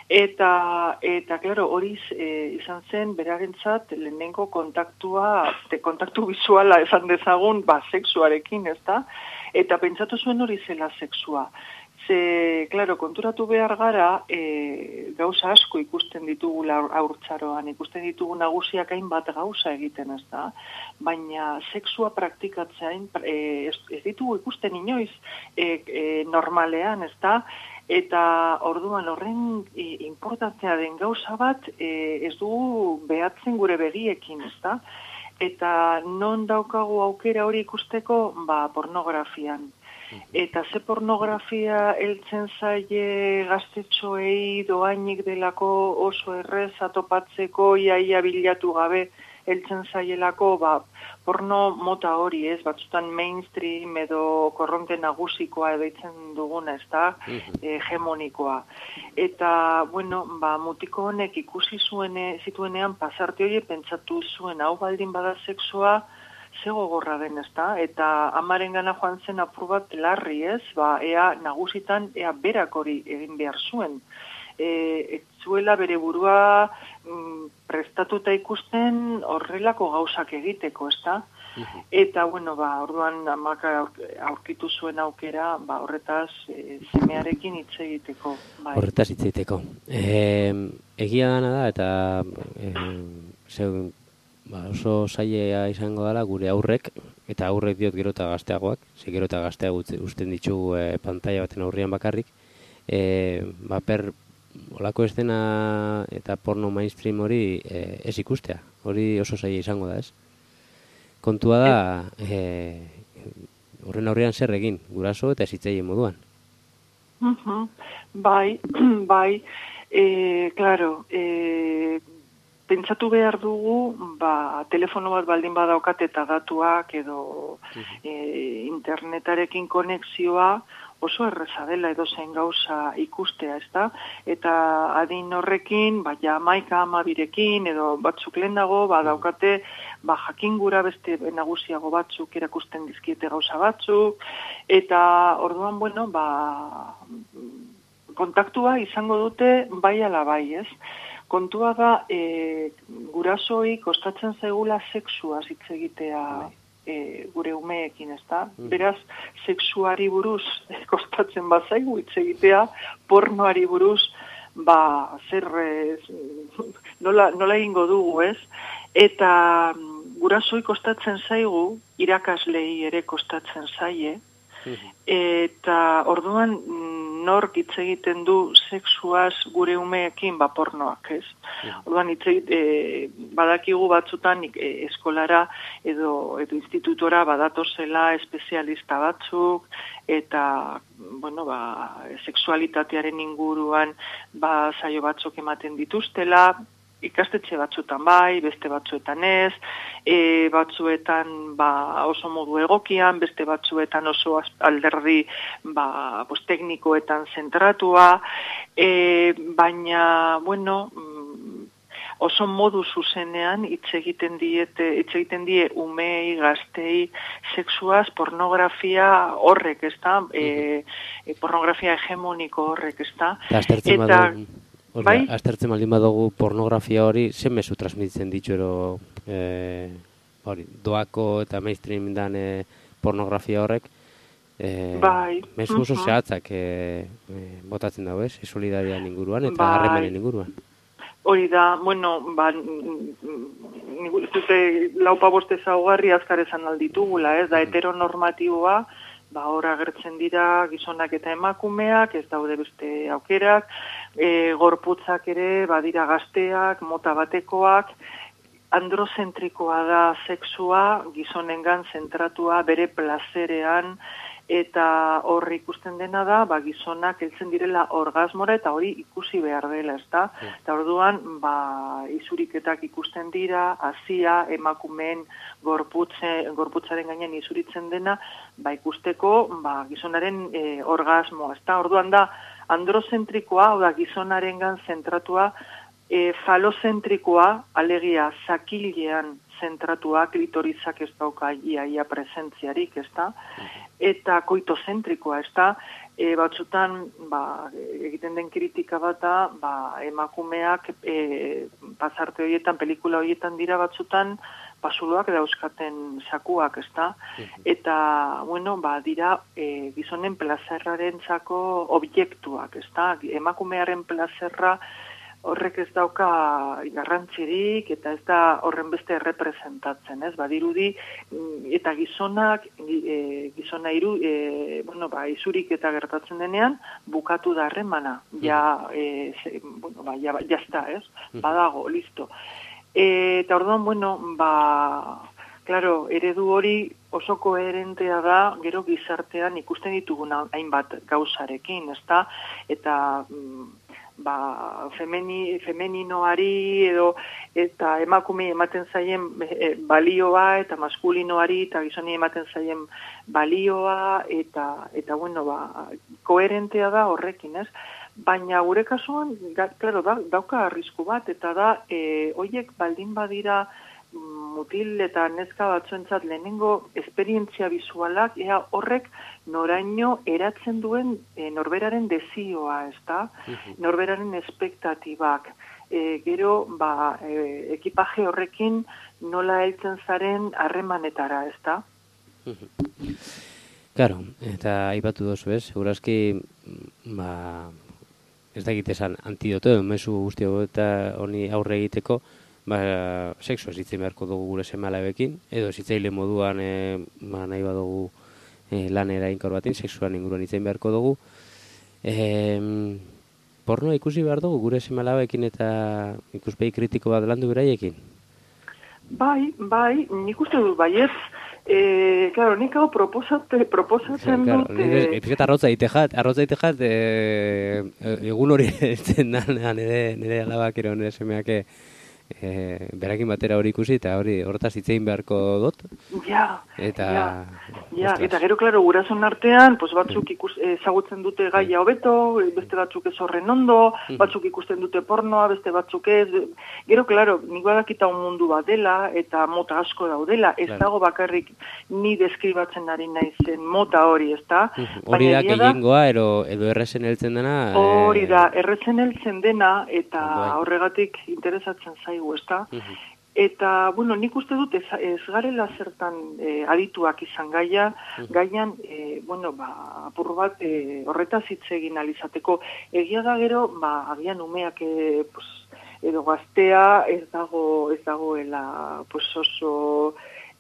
Eta, eta, klaro, hori e, izan zen, berarentzat, lehenengo kontaktua, te, kontaktu visuala esan dezagun, ba, sexuarekin, ez da? Eta pentsatu zuen hori zela sexua. Ze, klaro, konturatu behar gara, e, gauza asko ikusten ditugula haurtzaroan, ikusten ditugu nagusiak hainbat gauza egiten, ez da? Baina sexua praktikatzean e, ez, ez ditugu ikusten inoiz e, e, normalean, ez da? Eta orduan horren e, importantzia den gauza bat e, ez dugu behatzen gure begiekin, ez da? Eta non daukagu aukera hori ikusteko, ba, pornografian. Eta ze pornografia heltzen zaie gaztetxoei doainik delako oso errez atopatzeko iaia bilatu gabe heltzen zaielako, ba, porno mota hori, ez, batzutan mainstream edo korronte nagusikoa edo itzen duguna, ez da, hegemonikoa. Eta, bueno, ba, mutiko honek ikusi zuene, zituenean pasarte hori pentsatu zuen, hau baldin bada sexua, ze gogorra den, ez da? Eta amaren gana joan zen apur bat larri, ez? Ba, ea nagusitan, ea berak hori egin behar zuen. E, ez zuela bere burua mm, prestatuta ikusten horrelako gauzak egiteko, ez da? Eta, bueno, ba, orduan amak aurkitu zuen aukera, ba, horretaz e, semearekin hitz egiteko. Bai. Horretaz hitz egiteko. E, egia dana da, eta e, zeun, ba, oso zailea izango dela gure aurrek, eta aurrek diot gero eta gazteagoak, ze gero eta gazteago usten ditugu e, pantalla baten aurrian bakarrik, e, ba, per olako estena eta porno mainstream hori e, ez ikustea, hori oso zaila izango da, ez? Kontua da, e, horren aurrean zer egin, guraso eta zitzaile moduan. Uh-huh. Bai, bai, e, claro, e, pentsatu behar dugu, ba, telefono bat baldin badaukat eta datuak edo e, internetarekin konexioa oso erreza dela edo zen gauza ikustea, ez da? Eta adin horrekin, ba, jamaika amabirekin edo batzuk lehenago, ba, daukate, ba, jakingura beste nagusiago batzuk erakusten dizkiete gauza batzuk, eta orduan, bueno, ba, kontaktua izango dute bai ala bai, ez? Kontua da, e, gurasoi kostatzen zaigula sexua hitz egitea e, gure umeekin, ez da? Beraz, sexuari buruz kostatzen bazaigu hitz egitea, pornoari buruz, ba, zer, e, nola, nola egingo dugu, ez? Eta gurasoi kostatzen zaigu, irakaslei ere kostatzen zaie, eta orduan nork hitz egiten du sexuaz gure umeekin, ba, pornoak, ez? Orduan hitz egite, e, badakigu batzutan e, eskolara edo, edo institutora badatozela espezialista batzuk, eta, bueno, ba, sexualitatearen inguruan, ba, saio batzuk ematen dituztela, ikastetxe batzuetan bai, beste batzuetan ez, e, batzuetan ba, oso modu egokian, beste batzuetan oso alderdi ba, pues, teknikoetan zentratua, e, baina, bueno, oso modu zuzenean hitz egiten diete, hitz egiten die umei, gaztei, sexuaz, pornografia horrek, ez da? E, e, pornografia hegemoniko horrek, ez da? Eta Orda, bai? Aztertzen baldin badugu pornografia hori, zen mezu transmititzen ditxero e, hori, doako eta mainstream dan e, pornografia horrek, e, bai. mezu oso uh-huh. zehatzak e, e, botatzen dago, ez? Solidarian inguruan eta harremanen bai. inguruan. Hori da, bueno, ba, nik dute laupa boste zaugarri azkar esan alditugula, ez da heteronormatiboa, ba, hor agertzen dira gizonak eta emakumeak, ez daude beste aukerak, e, gorputzak ere, badira gazteak, mota batekoak, androzentrikoa da sexua, gizonengan zentratua bere plazerean, eta hor ikusten dena da, ba, gizonak heltzen direla orgasmora eta hori ikusi behar dela, ez da? Sí. Eta orduan, ba, izuriketak ikusten dira, hazia, emakumeen gorputze, gorputzaren gainen izuritzen dena, ba, ikusteko, ba, gizonaren e, orgasmo, ez da? Orduan da, androzentrikoa, hau da, gizonarengan zentratua, e, falozentrikoa, alegia zakilean zentratua, klitorizak ez dauka iaia presentziarik, ez da, eta koitozentrikoa, ez da, e, batzutan, ba, egiten den kritika bata, ba, emakumeak e, pasarte horietan, pelikula horietan dira batzutan, pasuloak dauzkaten sakuak, ez da, eta, bueno, ba, dira e, gizonen plazerrarentzako objektuak, ez da, emakumearen plazerra horrek ez dauka garrantzirik eta ez da horren beste representatzen, ez? Badirudi eta gizonak e, gizona hiru e, bueno, ba izurik eta gertatzen denean bukatu da harremana. Ja e, se, bueno, ba ja ja está, ez? Badago, listo. E, eta orduan, bueno, ba claro, eredu hori oso koherentea da gero gizartean ikusten ditugun hainbat gauzarekin, ezta? Eta ba, femeni, femeninoari edo eta emakume ematen zaien e, balioa eta maskulinoari eta gizoni ematen zaien balioa eta eta bueno, ba, koherentea da horrekin, ez? Baina gure kasuan, da, claro, da, dauka arrisku bat eta da e, hoiek baldin badira mutil eta neska batzuentzat lehenengo esperientzia bisualak, ea horrek noraino eratzen duen e, norberaren desioa, ezta? Norberaren espektatibak. E, gero, ba, e, ekipaje horrekin nola heltzen zaren harremanetara, ezta? Claro, eta aipatu dozu, ez? Segurazki, ba, ez da egitesan antidoto, mezu guztio eta honi aurre egiteko, ba, sexu ez hitzen beharko dugu gure seme-alabekin, edo zitzaile moduan e, ba, nahi badugu e, lanera inkor batin, sexuan inguruan hitzen beharko dugu. E, pornoa ikusi behar dugu gure seme-alabekin eta ikuspegi kritiko bat landu beraiekin? Bai, bai, nik uste dut baiez, e, claro, nik hau proposate, proposatzen sí, claro, dut... E... Epizket arrotza itejat, arrotza itejat, e, egun hori etzen da nire, nire alabak ero nire semeak E, berakin batera hori ikusi eta hori hortaz hitzein beharko dut. Ja, eta, ja, ja eta gero, klaro, gurasoen artean, pues batzuk ikus, ezagutzen dute gaia hobeto, beste batzuk ez horren ondo, batzuk ikusten dute pornoa, beste batzuk ez. Gero, klaro, nik badakita un mundu bat dela, eta mota asko daudela, ez dago bakarrik ni deskribatzen ari naizen mota hori, ez da? Hori da gehiengoa, edo, edo errezen heltzen dena? Hori da, errezen heltzen dena, eta horregatik interesatzen zaigu. Ezta? Uh-huh. Eta, bueno, nik uste dut ez, ez garela zertan e, adituak izan gaia, uh-huh. gaian, e, bueno, ba, apur bat e, horretaz hitz egin alizateko. Egia da gero, ba, agian umeak e, pues, edo gaztea ez dago, ez dagoela pues, oso...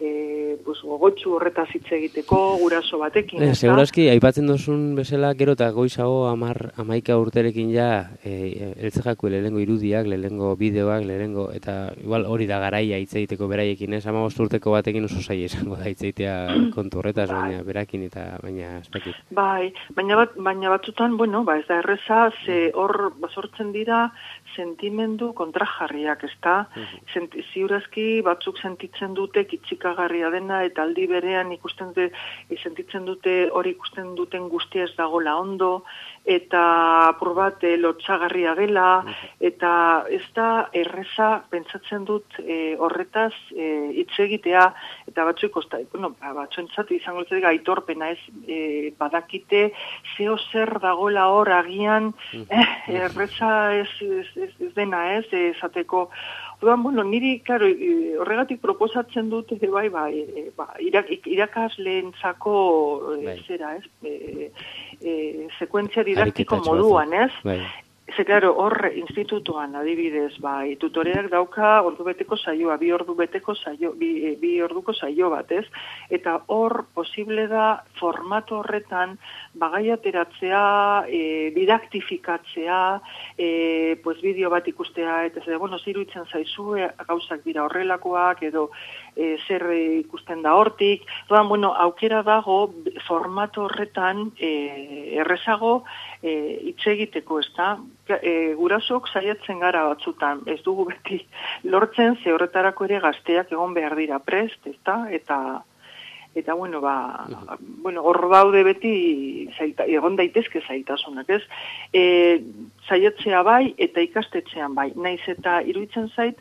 E, pues, gogotsu horretaz hitz egiteko guraso batekin. E, Segurazki, aipatzen duzun bezala gero eta goizago amar, amaika urterekin ja e, eltzejako lehenengo irudiak, lehenengo bideoak, lehenengo, eta igual hori da garaia hitz egiteko beraiekin, ez? Hamabost urteko batekin oso zaila izango da hitz egitea kontu horretaz, baina berakin eta baina espekit. Bai, baina, bat, baina batzutan, bueno, ba, ez da erreza, ze hor sortzen dira sentimendu kontrajarriak, ez da? Senti, ziurazki batzuk sentitzen dute kitzikagarria dena, eta aldi berean ikusten dute, sentitzen dute, hori ikusten duten guztia ez dagoela ondo, eta apur bat e, lotxagarria dela, eta ez da erreza pentsatzen dut e, horretaz e, hitz egitea, eta batzuk osta, bueno, batzuentzat izango litzateke aitorpena, ez e, badakite zeo zer dagoela hor agian, eh, erreza ez, ez, ez, ez dena, ez, esateko. Orduan, bueno, niri, claro, horregatik proposatzen dut, bai, bai, ba, irak, irakasleentzako bai. Zera, ez, e, e, sekuentzia didaktiko moduan, ez? Bai. Ze, claro, hor institutuan, adibidez, bai, tutoreak dauka ordu beteko saioa, bi ordu beteko saio, bi, bi orduko saio bat, ez? Eta hor posible da formato horretan bagai ateratzea, e, didaktifikatzea, e, pues bideo bat ikustea, eta ze, bueno, ziruitzen zaizu, e, gauzak dira horrelakoak, edo e, zer ikusten da hortik. Orduan, bueno, aukera dago formato horretan e, errezago e, hitz egiteko, ezta? E, gurasok saiatzen gara batzutan, ez dugu beti lortzen, ze horretarako ere gazteak egon behar dira prest, ezta? Eta eta bueno, ba, bueno, hor daude beti zaita, egon daitezke zaitasunak, ez? E, saiatzea bai eta ikastetxean bai. Naiz eta iruditzen zait,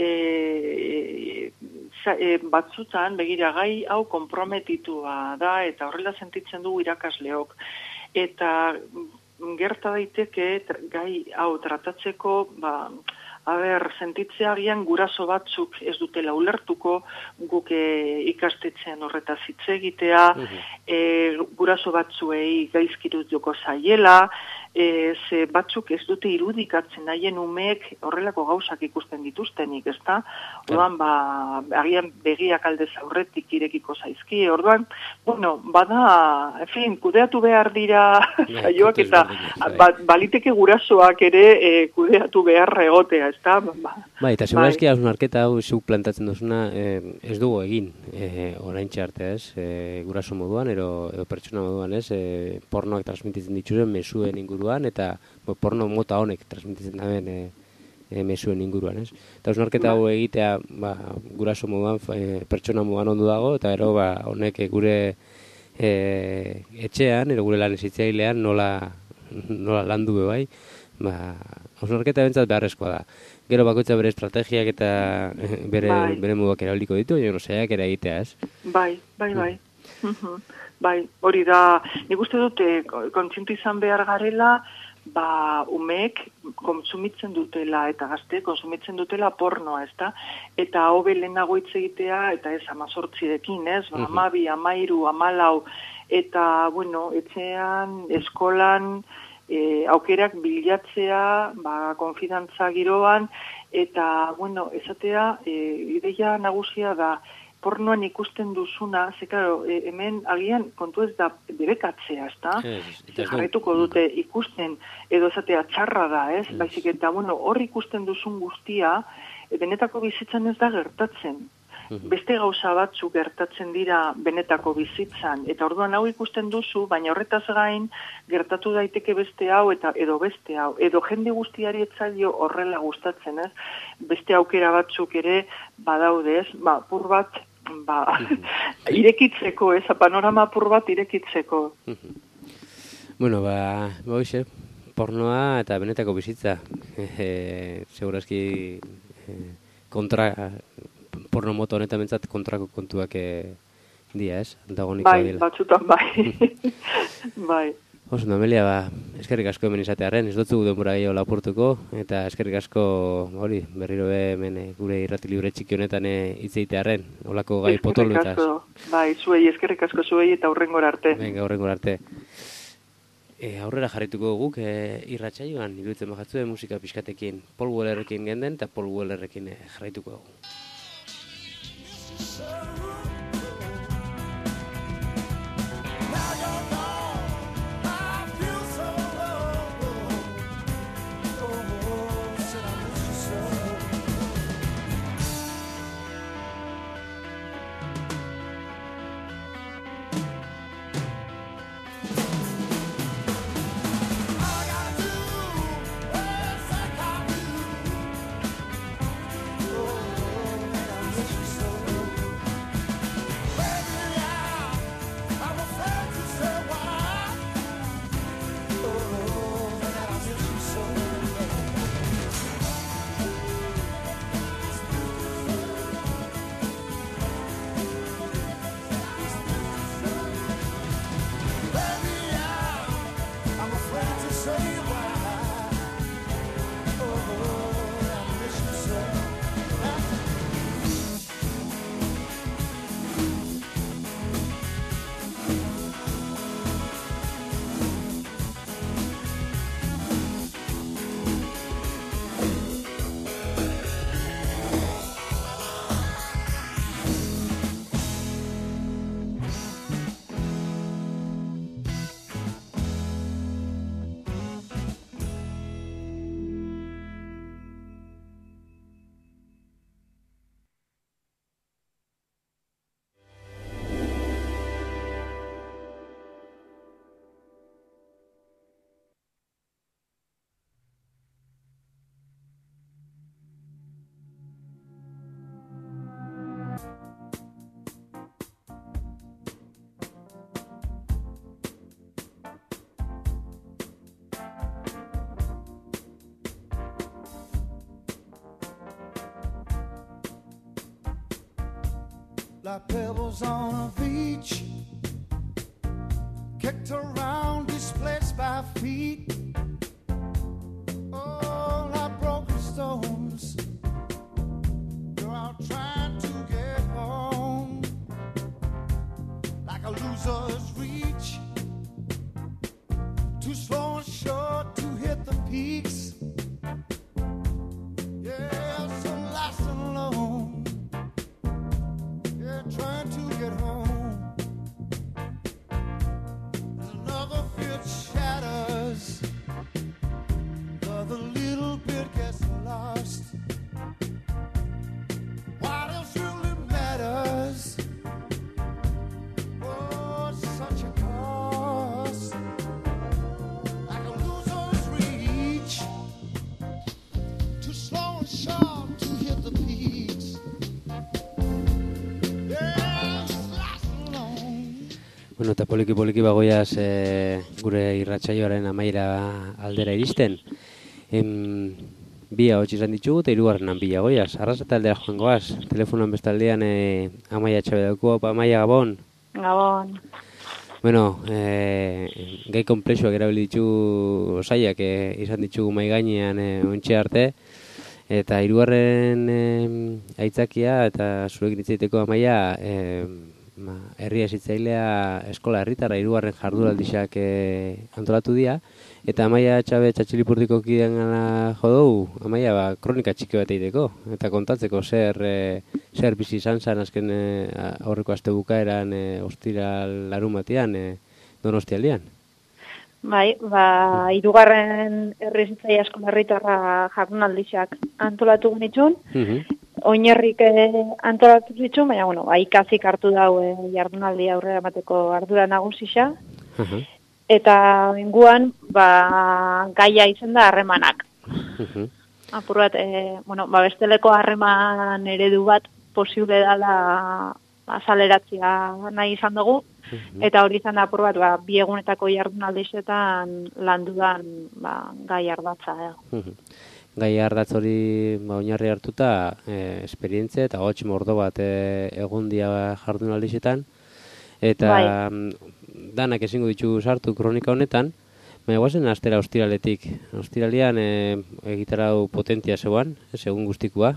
e, e, batzutan begira gai hau konprometitua da eta horrela sentitzen dugu irakasleok. Eta gerta daiteke gai hau tratatzeko, ba, a ber, sentitzea agian guraso batzuk ez dutela ulertuko, guk e, ikastetxean horretaz hitz egitea, e, guraso batzuei gaizkirutuko zaiela, e, ze batzuk ez dute irudikatzen nahien umeek horrelako gauzak ikusten dituztenik, ezta? Orduan, ba, agian begiak aldez aurretik irekiko zaizki, orduan, bueno, bada, en fin, kudeatu behar dira saioak eta ba, baliteke gurasoak ere e, kudeatu behar egotea, ezta? Ba, bai, eta segurazki bai. Hausnarketa hau zuk plantatzen duzuna eh, ez dugu egin, eh, oraintxe arte, ez? Eh, guraso moduan, ero, ero pertsona moduan, ez? Eh, pornoak transmititzen dituzuen mesuen inguruan, eta bo, porno mota honek transmititzen daben e, e, mesuen inguruan, ez? Eta hausnarketa hau egitea ba, guraso moduan, e, pertsona moduan ondo dago, eta ero ba, honek gure e, etxean, ero gure lan ezitzailean nola, nola landu be bai, ba, hausnarketa bentsat beharrezkoa da. Gero bakoitza bere estrategiak eta bere, bai. bere moduak erabiliko ditu, jo, no saiak era egitea, ez? Bai, bai, bai. Mm. Bai, hori da, nik uste dute kontzientu izan behar garela, ba, umeek kontsumitzen dutela eta gazte kontsumitzen dutela pornoa, ezta? Eta hobe lehenago hitz egitea, eta ez amazortzirekin, ez? Ba, amabi, amairu, amalau, eta, bueno, etxean, eskolan, e, aukerak bilatzea, ba, konfidantza giroan, eta, bueno, esatea, e, ideia nagusia da, pornoan ikusten duzuna, ze, claro, e, hemen agian kontu ez da debekatzea, ezta? Jarraituko dute ikusten, edo esatea txarra da, ez? Yes. Baizik eta, bueno, hor ikusten duzun guztia, e, benetako bizitzan ez da gertatzen. Mm-hmm. Beste gauza batzuk gertatzen dira benetako bizitzan, eta orduan hau ikusten duzu, baina horretaz gain gertatu daiteke beste hau eta edo beste hau, edo jende guztiari etzaio horrela gustatzen, ez? Beste aukera batzuk ere badaude, ez? Ba, pur bat, ba, mm-hmm. irekitzeko, ez? Panorama pur bat irekitzeko. Mm-hmm. Bueno, ba, ba hoxe, pornoa eta benetako bizitza, e, segurazki e, kontra... porno moto honetan bentsat kontrako kontuak e, dia, ez? Antagonikoa bai, dila. Batzutan bai. Bai. Oso, Amelia, ba, eskerrik asko hemen izatearen, ez dutzu denbora gehiago lapurtuko, eta eskerrik asko, hori, berriro hemen gure irrati libre txiki honetan hitz egitearren, olako gai potolutaz. Eskerrik asko, bai, zuei, eskerrik asko zuei eta aurrengora arte. Venga, aurrengora arte. E, aurrera jarrituko guk e, irratsaioan, iruditzen bajatzue musika pixkatekin, Paul Wellerrekin genden, eta Paul Wellerrekin e, jarraituko dugu. like pebbles on a beach, kicked around, displaced by feet. Oh, like broken stones, you're out trying to get home, like a loser's reach, too slow and short to hit the peaks. Yeah, so lost and alone, yeah, trying to get home. There's another bit shatters, another little bit gets lost. What else really matters? Oh, such a cost, like a loser's reach, too slow and sharp to hit the peaks. Yeah, lost and alone. Bueno, eta poliki poliki bagoiaz e, gure irratsaioaren amaira aldera iristen. Em, bi ahots izan ditugu eta hirugarrenan bila goiaz. Arrasate aldera joan goaz. Telefonoan bestaldean e, Amaia Txabe dauko. Amaia, Gabon. Gabon. Bueno, e, gai komplexuak erabili ditu osaiak e, izan ditugu mai gainean e, ontxe arte. Eta hirugarren e, aitzakia eta zurekin hitz egiteko Amaia, e, ma, herri hezitzailea eskola herritarra hirugarren jardunaldiak e, antolatu dira. Eta Amaia Txabe Txatxilipurdiko kidean gana jo dugu, Amaia, ba, kronika txiki bat egiteko, eta kontatzeko zer, e, zer bizi izan zen azken e, aurreko aste bukaeran e, ostiral larunbatean, e, Donostialdean. Bai, ba, hirugarren herrizitzaia eskola herritarra jardunaldiak antolatu genitxun. Mhm. Oinarrik eh, antolatu zituen, baina bueno, ba, ikasik hartu dau eh, jardunaldi aurrera emateko ardura nagusisa. Aha. Eta inguan, ba, gaia izan da harremanak. Mhm. Apur bat, e, bueno, ba, besteleko harreman eredu bat posible dela azaleratzea nahi izan dugu. Mhm. Eta hori izan da apur bat, ba, bi egunetako jardunaldizetan landudan ba, gai ardatza. Eh. Mhm. Gai ardatz hori ba, oinarri hartuta e, esperientzia eta hots mordo bat e, egon dia jardunaldizetan. Eta Bai. danak ezingo ditu sartu kronika honetan, baina guazen astera ostiraletik. Ostiralean e, egitarau potentia zeuan, ez egun guztikua.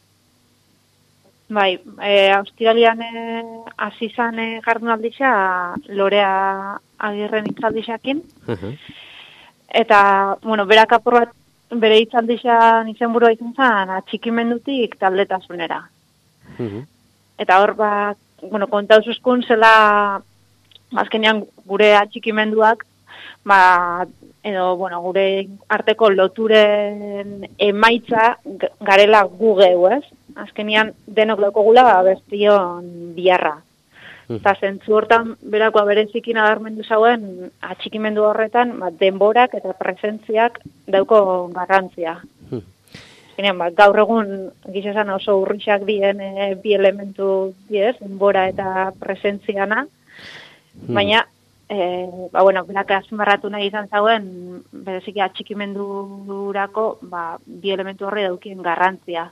Bai, e, Australian hasi e, izan e, jardunaldisa Lorea Agirren hitzaldisakin. Aha. Eta, bueno, berak apur bat bere hitzaldisan izenburua izan zen atxikimendutik taldetasunera. Mhm. Eta hor, ba, bueno, kontauzuzkun zela azkenean gure atxikimenduak, ba, edo, bueno, gure arteko loturen emaitza garela gu geu, ez? Azkenean denok daukogula ba, bestion biharra. Eta zentzu hortan, berakoa bereziki nabarmendu zauen, atxikimendu horretan, ba, denborak eta presentziak dauko garrantzia. Azkenean, ba, gaur egun gizesan oso urrixak dien e, bi elementu diez, denbora eta presentziana, baina, e, ba, bueno, berak azmarratu nahi izan zauen, bereziki atxikimendurako, ba, bi elementu horri daukien garrantzia.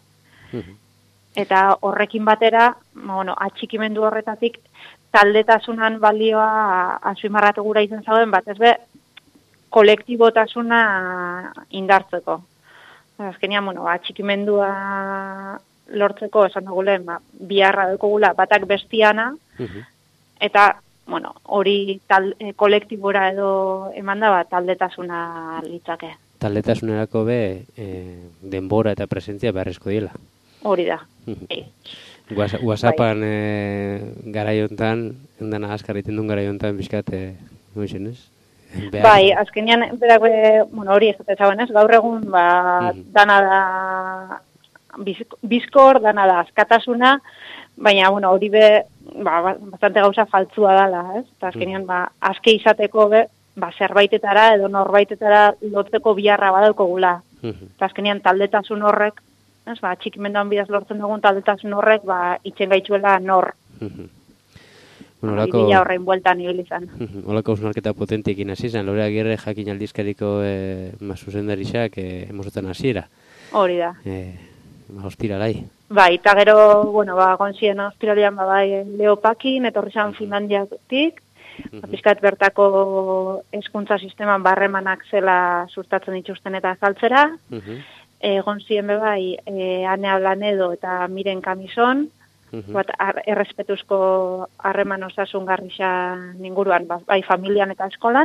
Eta horrekin batera, bueno, atxikimendu horretatik taldetasunan balioa azpimarratu gura izan zauen, batez be, kolektibotasuna indartzeko. Azkenean, bueno, atxikimendua lortzeko esan dugulen, ba, biharra dukugula batak bestiana, eta, bueno, hori tal, e, kolektibora edo eman da, ba, taldetasuna litzake. Taldetasunerako be, e, denbora eta presentzia beharrezko diela. Hori da. WhatsAppan e, garaiontan, endana askar egiten duen garaiontan, bizkat, e, noizien, ez? Behar. Bai, azkenean, berak, bueno, hori ez zauen, ez? Gaur egun, ba, mm-hmm. dana da bizkor, dana da askatasuna, baina, bueno, hori be, ba, bastante gauza faltzua dela, ez? Eta azkenean, ba, aske izateko be, ba, zerbaitetara edo norbaitetara lotzeko biharra badauko gula. Mm-hmm. Eta azkenean, taldetasun horrek, ez, ba, txikimenduan bidaz lortzen dugun taldetasun horrek, ba, itxen gaitzuela nor. Mm-hmm. Bueno, olako... Ibila horrein bueltan ibilizan. Olako ausnarketa potentekin hasi zen, Lorea Agirre jakin aldizkariko e, zuzendarixak e, emosotan hasiera. Hori da. E, ma, ostiralai. Bai, eta gero, bueno, ba, gonzien ospiralian, ba, bai, Leopakin, etorri zan Finlandiatik, ba, pizkat bertako hezkuntza sisteman barremanak zela sustatzen dituzten eta azaltzera, egon ziren be bai, e, Anea Blanedo eta Miren Kamison, bat ar, errespetuzko harreman osasungarrisa inguruan, ba, bai familian eta eskolan,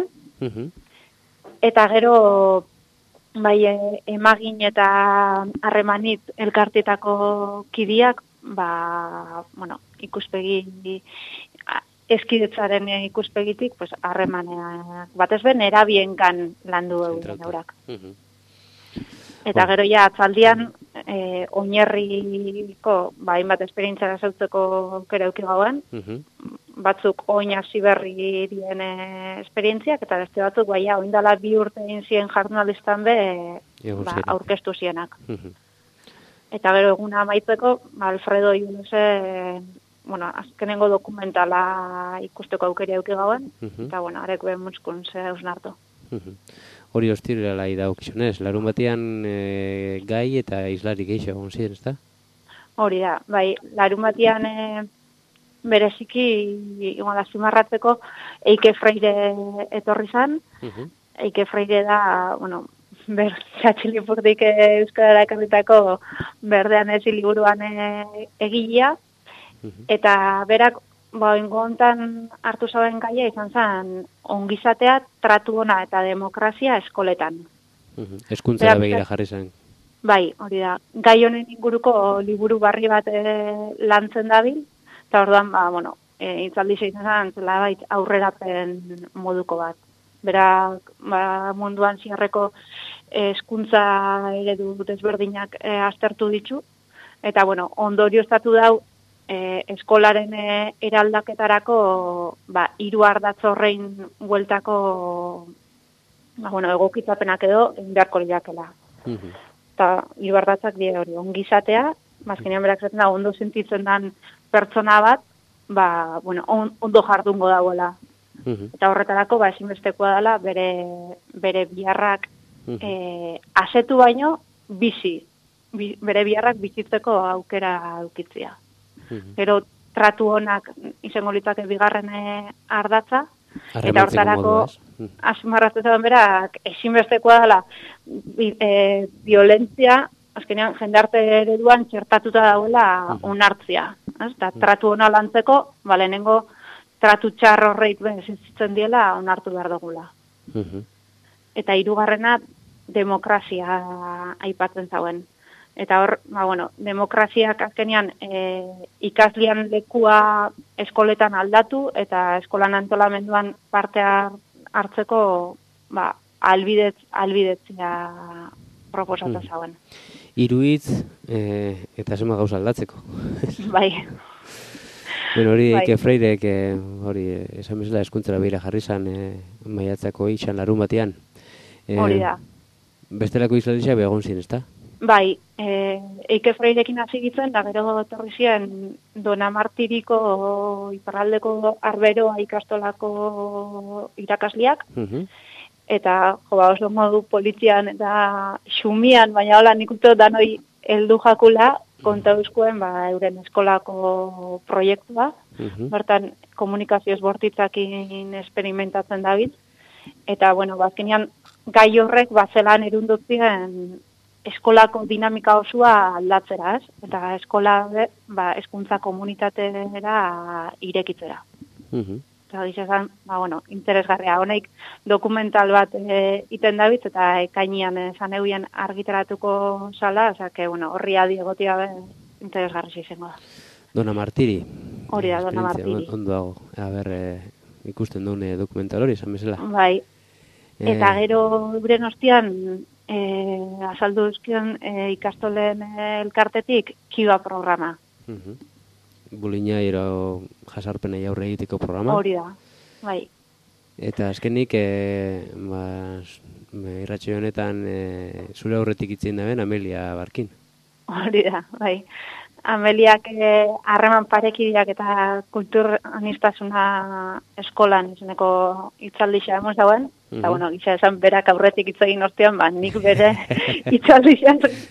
eta gero bai emagin eta harremanit elkartetako kidiak, ba, bueno, ikuspegi eskidetzaren ikuspegitik, pues harremaneak batez ben erabiengan landu euren eurak. Eta gero ja atzaldian eh, oinarriko ba hainbat esperientzia zautzeko aukera eduki gauen. Batzuk oin hasi berri dien eh, esperientziak eta beste batzuk baia oraindela bi urte egin zien jardunalditan be ba, aurkeztu zienak. Eta gero eguna amaitzeko ba, Alfredo Yunuse bueno, azkenengo dokumentala ikusteko aukera eduki gauen eta bueno, arek be mutzkun ze ausnartu. Hori ostirala daukizunez, larun batean e, gai eta islari geixo egon ziren, ezta? Hori da, bai, larun batean e, bereziki, igual azimarratzeko, Eike Freire etorri zan. Uh -huh. Eike Freire da, bueno, ber, txatxilipurtik euskara ekarritako berdean ez liburuan e, egilea, uh -huh. eta berak, ba, ingontan hartu zauen gaia izan zen ongizatea, tratu ona eta demokrazia eskoletan. Hezkuntza da begira jarri zen. Bai, hori da. Gai honen inguruko liburu barri bat e, lantzen dabil, eta orduan, ba, bueno, e, itzaldi izan zen, zela bait aurrerapen moduko bat. Berak, ba, munduan ziarreko hezkuntza eredu desberdinak e, aztertu ditu, eta, bueno, ondorio estatu dau, E, eskolaren e, eraldaketarako ba, hiru ardatz horrein bueltako ba, bueno, egokitzapenak edo beharko lirakela. Eta hiru ardatzak die hori, ongizatea, azkenean berak zaten da, ondo sentitzen den pertsona bat, ba, bueno, on, ondo jardungo dagoela. Eta horretarako, ba, ezinbestekoa dela, bere, bere biharrak e, asetu baino, bizi. Bi, bere biharrak bizitzeko aukera aukitzia. Gero tratu honak izango litzake bigarren ardatza, eta hortarako azmarratzen zegoen berak ezinbestekoa dela e, violentzia, azkenean jendarte ereduan txertatuta dauela onartzia. Eta tratu hona lantzeko, ba, lehenengo tratu txar horreit bezitzen diela onartu behar dugula. Eta hirugarrena demokrazia aipatzen zauen. Eta hor, ba, bueno, demokraziak azkenean e, ikaslian lekua eskoletan aldatu eta eskolan antolamenduan parte hartzeko ba, albidetz, albidetzia proposatu zauen. Hiru hitz e, eta zema gauza aldatzeko. Bai. Bueno, hori bai. Eike Freirek e, hori esan bezala hezkuntzara begira jarri zan e, maiatzako izan larun batean. E, hori da. Bestelako isladisa begon zien, ezta? Bai, e, Eike Freirekin hasi gitzen, da gero etorri ziren Dona Martiriko iparraldeko arberoa ikastolako irakasliak, uh-huh. eta jo, ba, oso modu polizian eta xumian, baina hola nik uste danoi heldu jakula, konta euskuen ba, euren eskolako proiektua, uh-huh. bertan komunikazioz bortitzakin experimentatzen dabil, eta bueno, bazkenean gai horrek bazelan erundutzien eskolako dinamika osua aldatzera, ez? Eta eskola, ba, hezkuntza komunitatera irekitzera. Uh-huh. Eta gizazan, ba, bueno, interesgarria. Honeik dokumental bat e, iten dabitz, eta ekainian esan euien argitaratuko sala, oza, que, bueno, horri adi egotia be, interesgarri izango da. Dona Martiri. Hori da, Dona Martiri. Ondo dago, a ber, e, ikusten duen e, dokumental hori, esan bezala. Bai. Eta gero, euren ostian, E, azaldu duzkion e, ikastolen e, elkartetik kiba programa. Uh-huh. Bulina ero jasarpena jaurre egiteko programa. Hori da, bai. Eta azkenik, e, ba, irratxo honetan e, zure aurretik itzien daben Amelia Barkin. Hori da, bai. Ameliak harreman e, parekideak eta kultur anistasuna eskolan izeneko itzaldixa emoz dauen. Eta, bueno, gisa esan berak aurretik hitz egin ortean, ba, nik bere itzaldian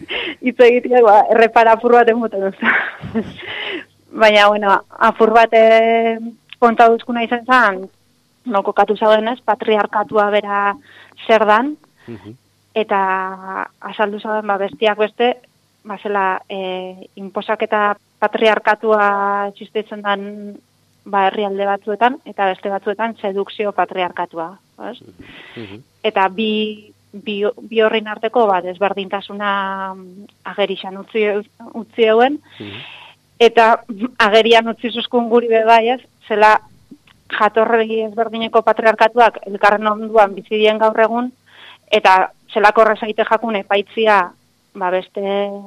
hitz egiteak, ba, errepara apur bat emoten duz. Baina, bueno, apur bat e, konta duzkuna izan zen, no kokatu zauden ez, patriarkatua bera zer dan, eta azaldu zauden, ba, bestiak beste, ba, zela, e, inposak eta patriarkatua existitzen dan, ba, herrialde batzuetan, eta beste batzuetan sedukzio patriarkatua, ez? Eta bi bi, bi horrin arteko bat ezberdintasuna agerixan utzi, utzi euen, eta agerian utzi zuzkun guri bebai, ez, zela jatorregi ezberdineko patriarkatuak elkarren onduan bizidien gaur egun, eta zelako rezaite jakune paitzia, ba beste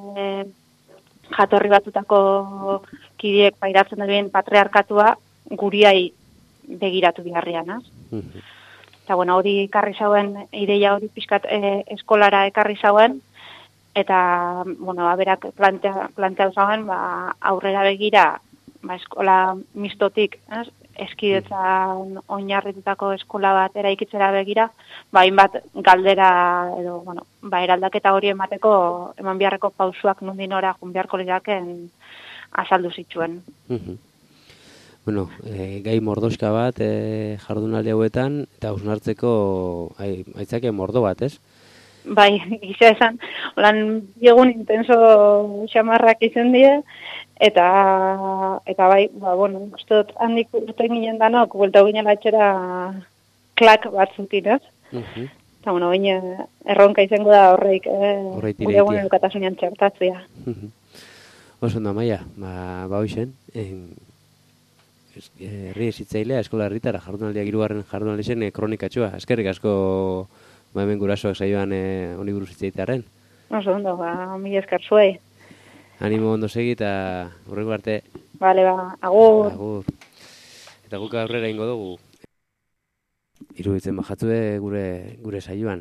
jatorri batutako kidiek pairatzen duen patriarkatua guriai begiratu biharrian, ez? Eta, bueno, hori ekarri zauen, ideia hori pixkat e, eskolara ekarri zauen, eta, bueno, aberak plantea, plantea zauen, ba, aurrera begira, ba, eskola mistotik, ez? Eskidetzan oinarritutako eskola bat eraikitzera begira, ba, hainbat galdera, edo, bueno, ba, eraldaketa hori emateko, eman biharreko pausuak nundinora jun beharko liraken azaldu zituen. Bueno, e, gai mordoska bat e, jardunaldi hauetan, eta hausnartzeko aitzake mordo bat, ez? Bai, gisa esan, holan biegun intenso xamarrak izan die, eta, eta bai, ba, bueno, uste dut handik urte ginen danok, buelta ginela etxera klak batzutin, ez? Uh-huh. Eta, bueno, baina erronka izango da horreik, eh, gure egun edukatasunean txertatzea. Uh-huh. Oso ondo, Amaia, ba, ba hoixen, en... herri ezitzailea, eskola herritara jardunaldiak hirugarren jardunaldi zen e, kronikatxoa. Eskerrik asko ba, hemen gurasoak saioan e, honi buruz hitzaitearren. Oso ondo, ba, mi esker zuei. Animo ondo segi eta hurrengo arte. Bale, ba, agur. Agur. Eta guk aurrera ingo dugu. Iruditzen bajatzue gure, gure saioan.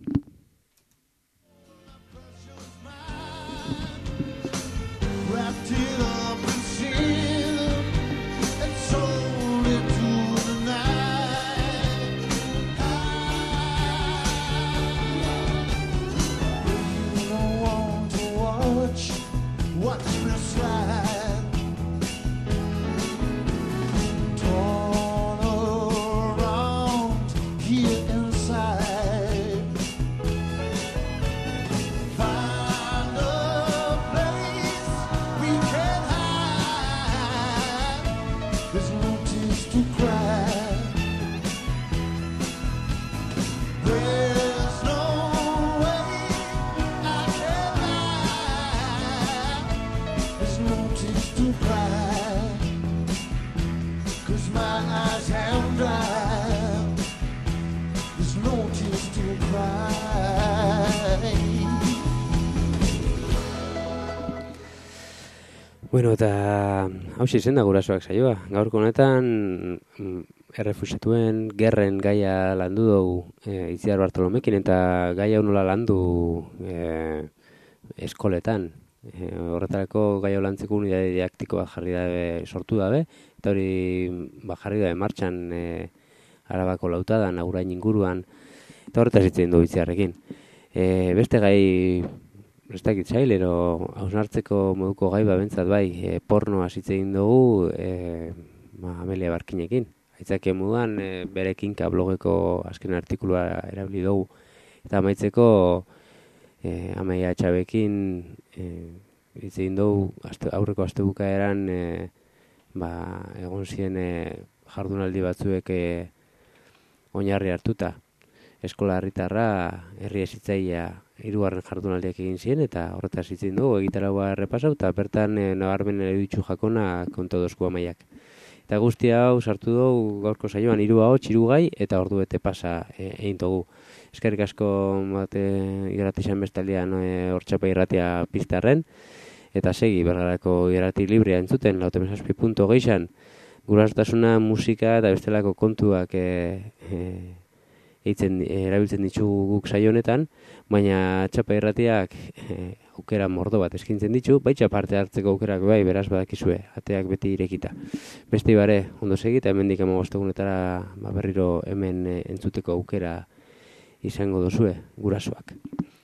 Bueno, eta hauxe izen da gurasoak saioa. Gaurko honetan errefuxiatuen gerren gaia landu dugu e, Itziar Bartolomekin, eta gaia nola landu e, eskoletan. E, horretarako gaia lantzeko unidade didaktikoa jarri dabe, sortu dabe, eta hori ba, jarri dabe martxan e, Arabako lautadan, Agurain inguruan, eta horretaz hitzen du Itziarrekin. E, beste gai ez dakit zailero hausnartzeko moduko gai babentzat bai, e, pornoa hitz egin dugu e, ba, Amelia Barkinekin. Aitzake moduan e, bere kinka blogeko azken artikulua erabili dugu. Eta amaitzeko e, Amaia Txabekin e, hitz egin dugu aste, aurreko astebukaeran e, ba, egon ziren e, jardunaldi batzuek e, oinarri hartuta. Eskola herritarra herri hezitzailea hirugarren jardunaldiak egin ziren, eta horretaz hitzen dugu egitaragoa errepasau, eta bertan e, nabarmen ereditzu jakona konto dozku Amaiak. Eta guzti hau sartu dugu gaurko saioan hiru ahots, hiru gai, eta ordu bete pasa e, egin dugu. Eskerrik asko bate irratixan bestaldean e, Hortxapa irratia piztarren, eta segi bergarako irrati librea entzuten, lautemezazpi punto geixan, gurasotasuna, musika eta bestelako kontuak e, e, eitzen, erabiltzen ditugu guk saio honetan, baina Txapa irratiak e, aukera mordo bat eskintzen ditu, baitxa parte hartzeko aukerak bai, beraz badakizue, ateak beti irekita. Beste bare, ondo segi, eta hemendik hamabostegunetara ba, berriro hemen e, entzuteko aukera izango dozue, gurasoak.